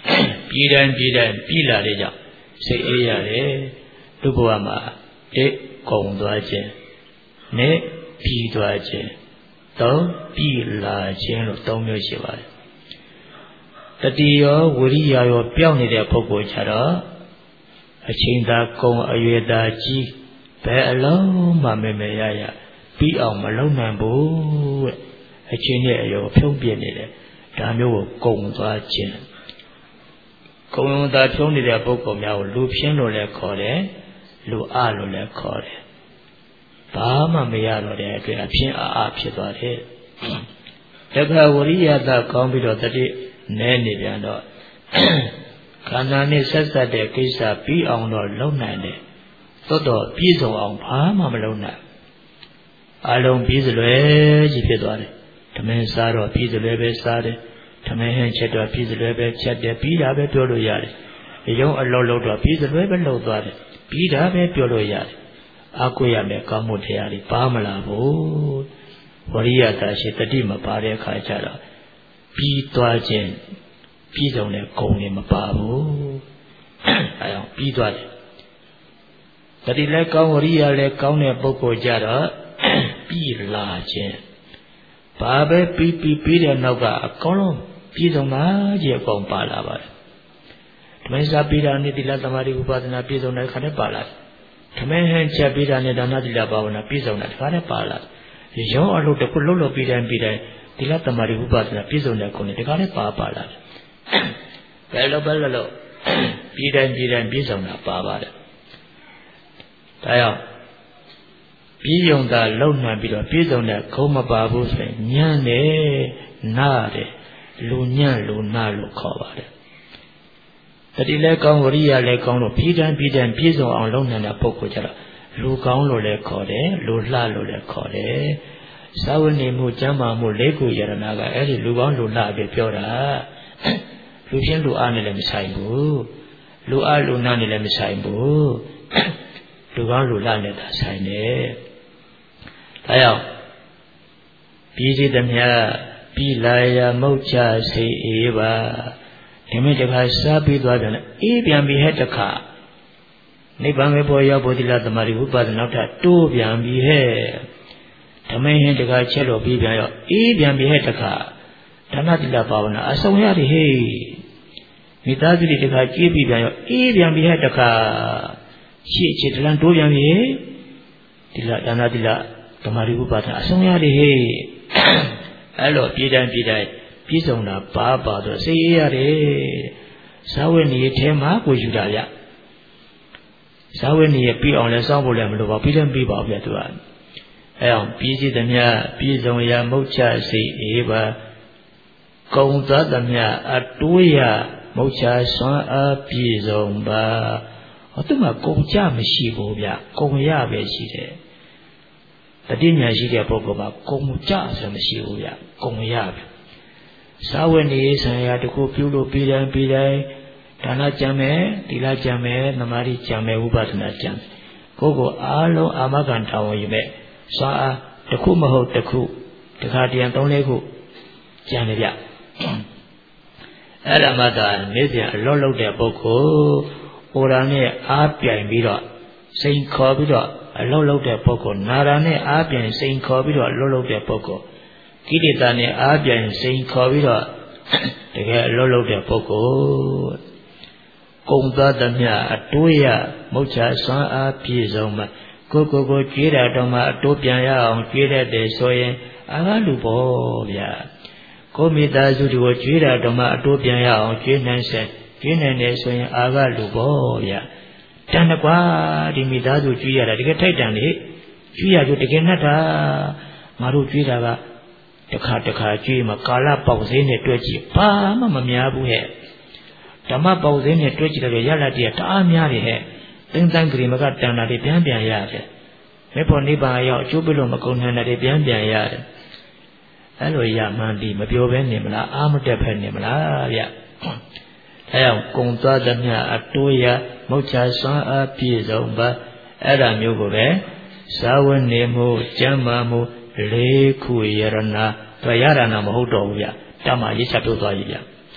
ပြည်လာတဲ့ကြောင့်စိတ်အေးရတယ်သူ့ဘဝမှာကုံသွားခြင်းနဲ့ပြီးသွားခြင်းပြည်လာခြင်းလို့၃မျိုးရှိပါတယ်တတိယောဝိရိယရောပြောင်းနေတဲ့ပုဂ္ဂိုလ်ကြတော့အချိန်သာကုံအရွယ်သာကြီးဘယ်အလုံးမှမမေရပြီးအောင်မလုံနိုင်ဘူးအချင်းရဲ့အရောဖြုံးပြနေတယ်ဒါမျိုးကိုကုံသွားခြင်းကုံသာဖြုံးနေတဲ့ပုဂ္ဂိုလ်များကိုလူဖြင်းလို့လည်းခေါ်တယ်လူအလို့လည်းခေါ်တယ်ဘာမှမရတော့တဲ့အတွက်အဖြင်းအဖြစ်သွားတယ်တခါဝရိယသာကောင်းပြီးတော့တတိနဲနေပြန်တော့ခန္ဓာနဲ့ဆက်ဆက်တဲ့ကိစ္စပြီးအောင်တော့လုံနိုင်တယ်သို့တော့ပြည့်စုံအောင်ဘာမှမလုံနိုင်အလုံးပြီးစလွယ်ကြီးဖြစ်သွားတယ်ဓမင်းစားတော့ပြီးစလွယ်ပဲစားတယ်ဓမင်းဟင်းချက်တော့ပြီးစလွယ်ပဲချက်တယ်ပြီးတာပဲပြောလို့ရတယ်ရုံးအလုံးလုံးတော့ပြီးစလွယ်ပဲလုံသွားတယ်ပြီးတာပဲပြောလို့ရတယ်အကွေရမယ်ကောင်းမှုတရားတွေပါမလာဘူးဝရိယတာရှိတတိမပါတဲ့အခါကျတော့ပြီးသွားခြင်းပြီးဆုံးတဲ့ဂုဏ်တွေမပါဘူးအဲအောင်ပြီးသွားတယ်တတိလည်းကောင်းဝရိယလည်းကောင်းတဲ့ပုဂ္ဂိုလ်ကြတော့ပြီးလာခြင်းဘာပဲပြီးတဲ့နောက်ကအကောင်းလုံးပြီးဆုံးတာကြီးအကုန်ပါလာပါတယ်ဓမ္မစာပြီးတာနဲ့သီလသမာဓိဥပဒနာပြီးဆုံးတဲ့ခါနဲ့ပါလာဓမ္မဟန်ချက်ပြီးတာနဲ့ဒါနသီလဘာဝနာပြီးဆုံးတဲ့ခါနဲ့ပါလာရုံးအလုပ်တစ်ခုလှုပ်လို့ပြီးတိုင်းသီလသမာဓိဥပဒနာပြီးဆုံးတဲ့ခုနဲ့ဒီခါနဲ့ပါလာဘယ်လိုပြီးတိုင်းပြီးဆုံးတာပါပါတယ်ဒါကြောင့်ပြီးယုံတာလုံနိုင်ပြီးတော့ပြီးဆုံးတဲ့ခုံးမပါဘူးဆိုရင်ညံ့တယ်နားတယ်လူညံ့လူနားလို့ခေါ်ပါတယ်တတိလည်းကောင်းဝရိယလည်းကောင်းလို့ပြီးတိုင်းပြည့်စုံအောင်လုပ်နိုင်တဲ့ပုဂ္ဂိုလ်ကြတော့လူကောင်းလို့လည်းခေါ်တယ်လူလှလို့လည်းခေါ်တယ်သာဝနေမှုကျမ်းမာမှု၄ခုယရနာကအဲ့ဒီလူကောင်းလူလှပဲပြောတာလူချင်းလူအားနဲ့လည်းမဆိုင်ဘူးလူအားလူနာနဲ့လည်းမဆိုင်ဘူးလူကောင်းလူလှနဲ့သာဆိုင်တယ်ဒါကြောင့်ပြည်စီသမျှပြည်လာရမုတ်ချစိတ်အေးပါဒီမဲ့တခါစားပြီးသွားတယ်အေးပြန်ပြီးဟဲ့တခါနိဗ္ဗာန်ပဲပေါ်ရောက်ဖို့သီလသမာဓိဥပဒနာထတိုးပြန်ပြီးဟဲ့ဓမ္မဟင်းတခါချက်လို့ပြီးပြန်ရောက်အေးပြန်ပြီးဟဲ့တခါဒါနသီလဘာဝနာအစုံရတယ်ဟေးမိသားစုတွေတခါကြည့်ပြီးပြန်ရောက်အေးပြန်ပြီးဟဲ့တခါရှေ့ချစ်တလန်တိုးပြန်ပြီးသီလဒါနသီလသမာဓိဥပဒနာအစုံရတယ်ဟေးအဲ့လိုပြည်တိုင်းပြည်စုံတာပါတော့စိတ်အေးရတယ်ဇာဝိနည်းထဲမှာကိုယူတာဗျဇာဝိနည်းပြီးအောင်လဲစောင့်ဖို့လည်းမလိုပါဘူးပြီးလည်းပြီးပါဗျသူကအဲအောင်ပြည်စီသမျှပြည်စုံရမုတ်ချစိတ်အေးပါကုံသွားသမျှအတိုးရမုတ်ချစွမ်းအားပြည်စုံပါသူကကုံကြမရှိဘူးဗျကုံရပဲရှိတယ်တတိညာရှိတဲ့ပုဂ္ဂိုလ်ကကုံကြဆိုမရှိဘူးဗျကုံရပဲသာဝနေဆံရတခုပြုလို့ပြီးတိုင်းဒါနကြံမယ်သီလကြံမယ်သမာဓိကြံမယ်ဥပဒနာကြံမယ်ကိုယ်ကိုအားလုံးအာမခံတောင်းယူမဲ့စွာအားတစ်ခုမဟုတ်တစ်ခုတခါတရံ3-4ခုကြံတယ်ဗျအဲ့ဒါမှသာနေ့စဉ်အလောလုပ်တဲ့ပုဂ္ဂိုလ်ဩရာနဲ့အားပြိုင်ပြီးတော့စိန်ခေါ်ပြီးတော့အလောလုပ်တဲ့ပုဂ္ဂိုလ်နာရာနဲ့အားပြိုင်စိန်ခေါ်ပြီးတော့အလောလုပ်တဲ့ပုဂ္ဂိုလ်ကိလေသာနဲ့အားပြိုင်စိန်ခေါ်ပြီးတော့တကယ်အလောလုပ်တဲ့ပုဂ္ဂိုလ်ကုံသွားသမျှအတိုးရမုတ်ချစွမ်းအားပြည့်စုံမှာကိုကြွေးတာတော့မှအတိုးပြန်ရအောင်ကြွေးတတ်တယ်ဆိုရင်အာဃလူပေါ့ဗျာကိုမိသားစုတွေကိုကြွေးတာတော့မှအတိုးပြန်ရအောင်ကြွေးနိုင်တယ်ဆိုရင်အာဃလူပေါ့ဗျာတန်တကွာဒီမိသားစုကြွေးရတာတကယ်ထိုက်တန်လေကြွေးရကြတကယ်နဲ့တာငါတို့ကြွေးတာကတခါကြွေးမှာကာလပေါက်စင်းနဲ့တွဲကြည့်ဘာမှမများဘူးဟဲ့ဓမ္မပေါက်စင်းနဲ့တွဲကြည့်တယ်ရလာတည်းတအားများတယ်ဟဲ့သင်္သန်ဂရိမကတန်တာတွေပြန်ရတယ်မေဖို့နိဗ္ဗာန်ရောက်အကျိုးပေးလို့မကုန်နိုင်တာတွေပြန်ရတယ်အဲ့လိုရမှန်းဒီမပြောဘဲနေမလားအာမတက်ဖက်နေမလားဗျအဲကြောင့်ကုံသွားသမျှအတိုးရမုတ်ချစွမ်းအားပြည့်စုံပါအဲ့ဒါမျိုးကိုပဲသာဝနေမှုကျမ်းမာမှု၄ခုယရဏတွရရဏမဟုတ်တော့ဘူးဗျတမရေးချက်ပြောသွားပြီဗျ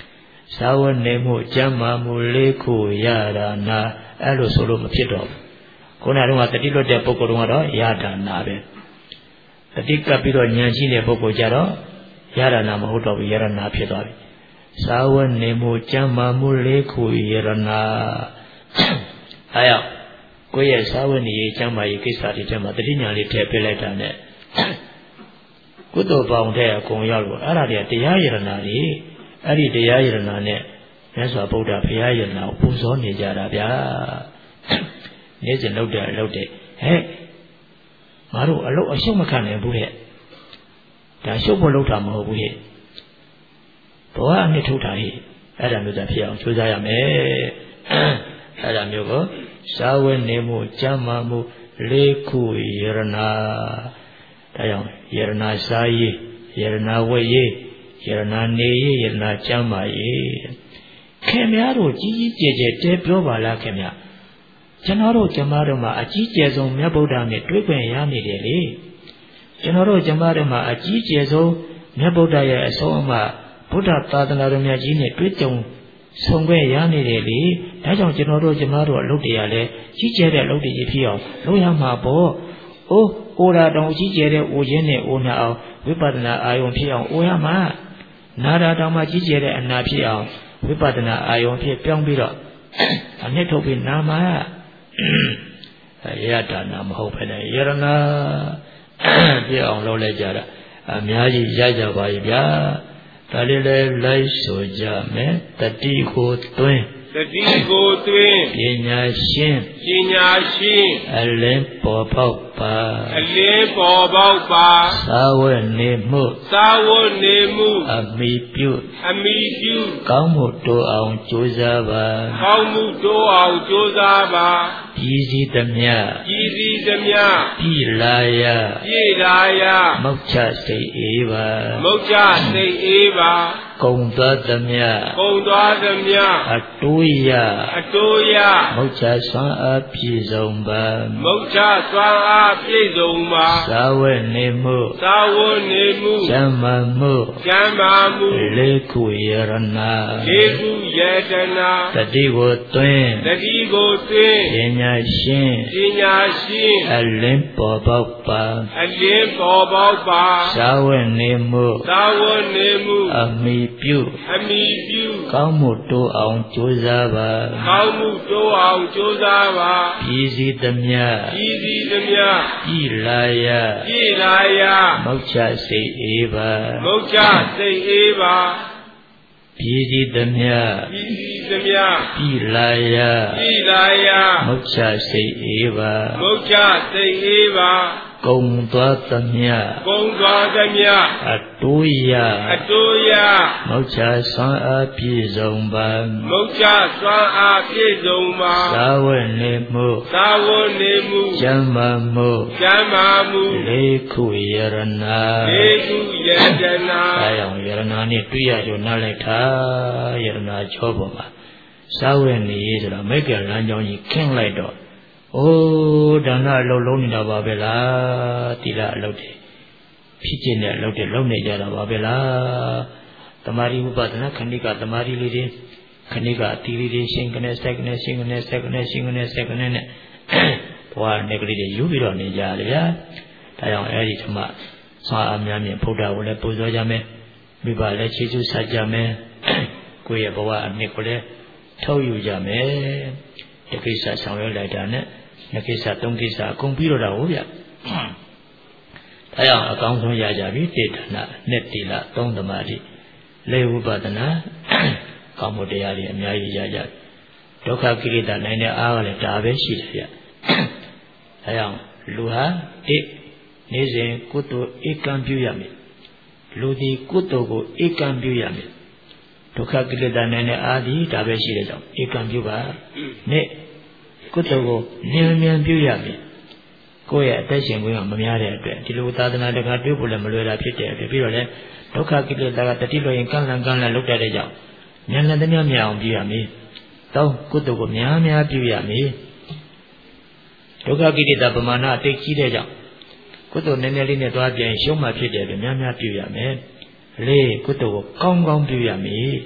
စာဝတ်နေမှုကျမ်းမာမှုလေးခုရတာနာအဲ့လိုဆိုလို့မဖြစ်တော့ဘူးခုနကတော့တတိလွတ်တဲ့ပုဂ္ဂိုလ်ကတော့ရတာနာပဲတတိကပ်ပြီးတော့ဉာဏ်ရှိတဲ့ပုဂ္ဂိုလ်ကြတော့ရတာနာမဟုတ်တော့ဘူးယရနာဖြစ်သွားပြီစာဝတ်နေမှုကျမ်းမာမှုလေးခုယရနာအဲ့ရောက်ကိုယ့်ရဲ့စာဝတ်နေရေးကျမ်းမာရေးကိစ္စတွေထဲမှာတတိညာလေးထည့်ပေးလိုက်တာနဲ့ကုသိုလ်ပေါင်းတဲ့အကုန်ရောက်လို့အဲ့ဒါတွေတရားယရနာတွေအဲ့ဒီတရားယရနာနဲ့မြတ်စွာဘုရားဘုရားယရနာကိုပူဇော်နေကြတာဗျာနေ့စဉ်လုပ်တယ်ဟဲ့ငါတို့အလုပ်အရှုံးမခံနိုင်ဘူးဟဲ့ဒါရှုပ်ဖို့လုပ်တာမဟုတ်ဘူးဟဲ့ဘဝအနှစ်ထုတ်တာဟဲ့အဲ့ဒါမျိုးသာဖြစ်အောင်ကြိုးစားရမယ်အဲ့ဒါမျိုးကိုစာဝတ်နေမှုကျမ်းမာမှုလေးခုယရနာဒါကြောင့်ယရနာစာရေးယရနာဝတ်ရေးယရနာနေရေးယရနာကျမ်းမာရေးခင်များတို့ကြီးကြီးကျယ်ကျယ်တဲပြောပါလားခင်ဗျာကျွန်တော်တို့ကျမတို့မှာအကြီးကျယ်ဆုံးမြတ်ဗုဒ္ဓနဲ့တွေ့ခွင့်ရနေတယ်လေကျွန်တော်တို့ကျမတို့မှာအကြီးကျယ်ဆုံးမြတ်ဗုဒ္ဓရဲ့အဆုံးအမဗုဒ္ဓသာသနာတော်မြတ်ကြီးနဲ့တွေ့ကြုံဆုံခွင့်ရနေတယ်လေဒါကြောင့်ကျွန်တော်တို့ကျမတို့အလုပ်တရားလဲကြီးကျယ်တဲ့အလုပ်တွေဖြစ်အောင်လုပ်ရမှာပေါ့အိုရာတောင်ကြီးကျယ်တဲ့အိုရင်းနဲ့အိုနာအောင်ဝိပဿနာအာယုံဖြစ်အောင်အိုရမှာနာရာတောင်မှကြီးကျယ်တဲ့အနာဖြစ်အောင်ဝိပဿနာအာယုံဖြစ်ပြောင်းပြီးတော့အနှစ်ထုတ်ပြီးနာမှာရတာနာမဟုတ်ပဲလေယရနာပြအောင်လုပ်လိုက်ကြတာအများကြီးရကြပါရဲ့ဗျာဒါလေးလည်းလိုက်ဆိုကြမယ်တတိကိုသွင်းပညာရှင်အလင်းပေါ်ပေါက်ပါသာဝနေမှုအမိပြုကောင်းမှုတိုးအောင်ကြိုးစားပါပြည်စည်းသမျှပြည်လာရမောက္ခစိတ်အေးပါကုံသွားသမျှအတိုးရမောက္ခဆွမ်းအားပြည့်စုံပါသာဝနေမှုကျမ်းမာမှုလေးခုယရနာတတိကိုသွင်းပညာရှင်အလင်းပေါ်ပေါက်ပါသာဝနေမှုအမိပြုကောင်းမှုတိုးအောင်ကြိုးစားပါပြည်စည်းသမျှပြည်လာရမောက္ခစိတ်အေးပါပြည်စည်းသမျှပြည်လာရမောက္ခစိတ်အေးပါကုံသွားသမျှအတိုးရမောက္ခဆွမ်းအားပြည့်စုံပါသာဝနေမှုကျမ်းမာမှုလေးခုယရနာအဲအောင်ယရနာနဲ့တွေ့ရကြနားလိုက်တာယရနာချောပေါ်မှာသာဝနေရေးဆိုတာမိတ်ကလမ်းကြောင်းကြီးခင်းလိုက်တော့ဒါနအလုပ်လုံးနေတာပါပဲလားသီလအလုပ်တွေဖြစ်ခြင်းနဲ့အလုပ်တွေလုပ်နေကြတာပါပဲလားတမာရီဥပဒနာခဏိကတမာရီလေးတွေခဏိကအတီလေးတွေရှင်ကနေစက်ကနေရှင်ကနေစက်ကနေရှင်ကနေစက်ကနေနဲ့ဘဝနဲ့ကလေးတွေယူပြီးတော့နေကြတယ်ဗျာဒါကြောင့်အဲဒီဓမ္မဆွမ်းအားများမြင်ဘုရားကိုလည်းပူဇော်ကြမယ်မိဘလည်းခြေဆုဆက်ကြမယ်ကိုယ့်ရဲ့ဘဝအနှစ်ကိုလည်းထုတ်ယူကြမယ်ဒီကိစ္စဆောင်ရွက်လိုက်တာနဲ့ဒီကိစ္စသုံးကိစ္စအကုန်ပြီးတော့တာဟုတ်ဗျဒါကြောင့်အကောင်းဆုံးရကြပြီတေတနာနဲ့တိလသုံးသမာဓိလေးဝိပဿနာကောင်းမှုတရားတွေအများကြီးရကြဒုက္ခကိလေသာနိုင်တဲ့အားကလည်းဒါပဲရှိတယ်ဗျဒါကြောင့်လူဟာနေ့စဉ်ကုသိုလ်ဧကံပြုရမယ်လူဒီကုသိုလ်ကိုဧကံပြုရမယ်ဒုက္ခကိလေသာနိုင်တဲ့အားဒီဒါပဲရှိတဲ့ကြောင့်ဧကံပြုပါနေ့ကုသိုလ်ကိုလျင်မြန်ပြုရမယ်ကိုယ့်ရဲ့အသက်ရှင်ခွင့်ကမများတဲ့အတွက်ဒီလိုသာသနာတကာတွေ့ဖို့လည်းမလွယ်တာဖြစ်တဲ့အတွက်ပြီးတော့လည်းဒုက္ခကိလေသာကတတိလွှဲရင်ကန့်လန့်လုပ်တတ်တဲ့ကြောင့်ဉာဏ်နဲ့တည်းများအောင်ပြုရမယ်သုံးကုသိုလ်ကိုများများပြုရမယ်ဒုက္ခကိလေသာပမာဏအတိတ်ကြီးတဲ့ကြောင့်ကုသိုလ်နည်းနည်းလေးနဲ့သွားပြန်ရှုံးမှဖြစ်တဲ့အတွက်များများပြုရမယ်လေးကုသိုလ်ကိုကောင်းကောင်းပြုရမယ်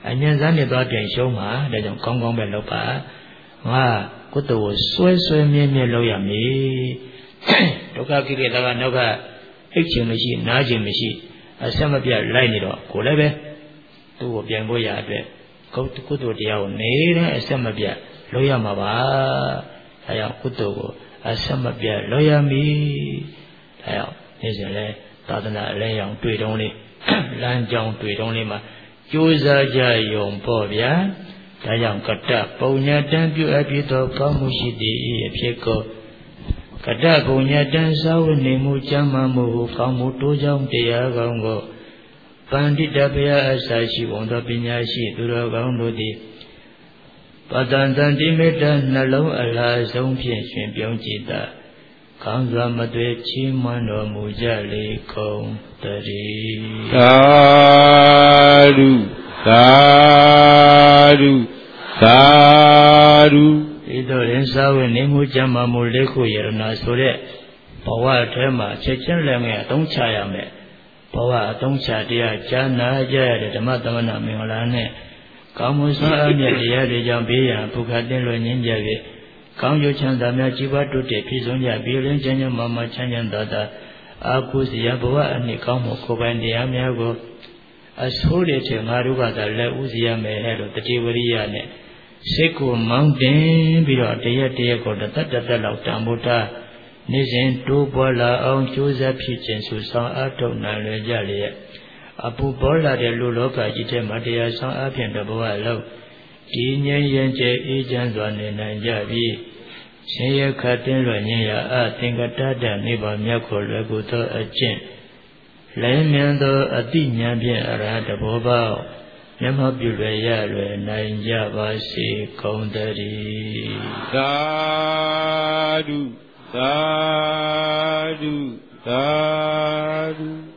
အញ្ញံစားနဲ့သွားပြန်ရှုံးမှာဒါကြောင့်ကောင်းကောင်းပဲလုပ်ပါငါကုသိုလ်ကိုဆွဲမြဲမြဲလုပ်ရမည်ဒုက္ခကိလေသာကနောက်ကအိတ်ချင်မရှိနားချင်မရှိအဆက်မပြတ်လိုက်နေတော့ကိုလည်းပဲသူ့ကိုပြန်ဖို့ရအတွက်ကုသိုလ်တရားကိုနေတဲ့အဆက်မပြတ်လုပ်ရမှာပါဒါကြောင့်ကုသိုလ်ကိုအဆက်မပြတ်လုပ်ရမည်ဒါကြောင့်နေ့စဉ်လဲသာသနာအလဲရောင်တွေ့တုံးလေးလမ်းကြောင်းတွေ့တုံးလေးမှာကြိုးစားကြယုံပေါ့ဗျာဒါကြောင့်ကတ္တပုံညာတံပြုအပ်ပြီးသောကောင်းမှုရှိသည်အဖြစ်ကိုကတ္တပုံညာတံသာဝနေမှုကျမ်းမာမှုကိုကောင်းမှုတိုးကြောင်းတရားကောင်းကိုပန္တိတဘုရားအစာရှိဝန်သောပညာရှိသူတော်ကောင်းတို့သည်ပတ္တန်တန်တိမေတ္တနှလုံးအလားဆုံးဖြင့်ရှင်ပြုံးကြည်သာကောင်းစွာမသွေချီးမွမ်းတော်မူကြလေကုန်တည်းသာဓုသာဓုသာဓုဤသို့ရင်သာဝနေမှုကျမ်းမာမှုလေးခုယရနာဆိုတဲ့ဘဝအထဲမှာချက်ချင်းလည်းငယ်အသုံးချရမယ်ဘဝအသုံးချတရားကြားနာကြရတဲ့ဓမ္မသမဏမင်္ဂလာနဲ့ကောင်းမှုစွမ်းအားမြတ်တရားတွေကြောင့်ဘေးရန်ဒုက္ခတင်းလွင်ငြိမ်းကြ၍ကောင်းကျိုးချမ်းသာများကြီးပွားတိုးတက်ပြည့်စုံကြပြီးလင်းချမ်းချမ်းမာမာချမ်းချမ်းသာသာအာဟုစရာဘဝအနှစ်ကောင်းမှုကိုယ်ပိုင်တရားများကိုအဆိုးတွေထင်ငါတို့ကသာလက်ဦးစီရမယ်ဟဲ့လို့တတိဝရိယနဲ့စိတ်ကိုမောင်းတင်ပြီးတော့တရက်ကိုတသက်လောက်တန်ဖိုးထားနေ့စဉ်တိုးပွားလာအောင်ကြိုးစားဖြစ်ခြင်းစုဆောင်အားထုတ်နိုင်လွယ်ကြလျက်အပူပေါ်လာတဲ့လူလောကကြီးထဲမှာတရားဆောင်အားဖြင့်တဘဝလုံးဒီငြိမ်းရင်ကျအေးချမ်းစွာနေနိုင်ကြပြီးရှင်ရခတ်တင်းလွယ်ခြင်းရာအသင်္ကတတနိဗ္ဗာန်မြတ်ကိုလွယ်ကူသောအကျင့်လဲမြန်သောအတိညာဖြင့်အရဟတဘောပေါက်မျက်မှောက်ပြုလွယ်ရလွယ်နိုင်ကြပါစေကုန်သတည်းသာဓုသာဓုသာဓု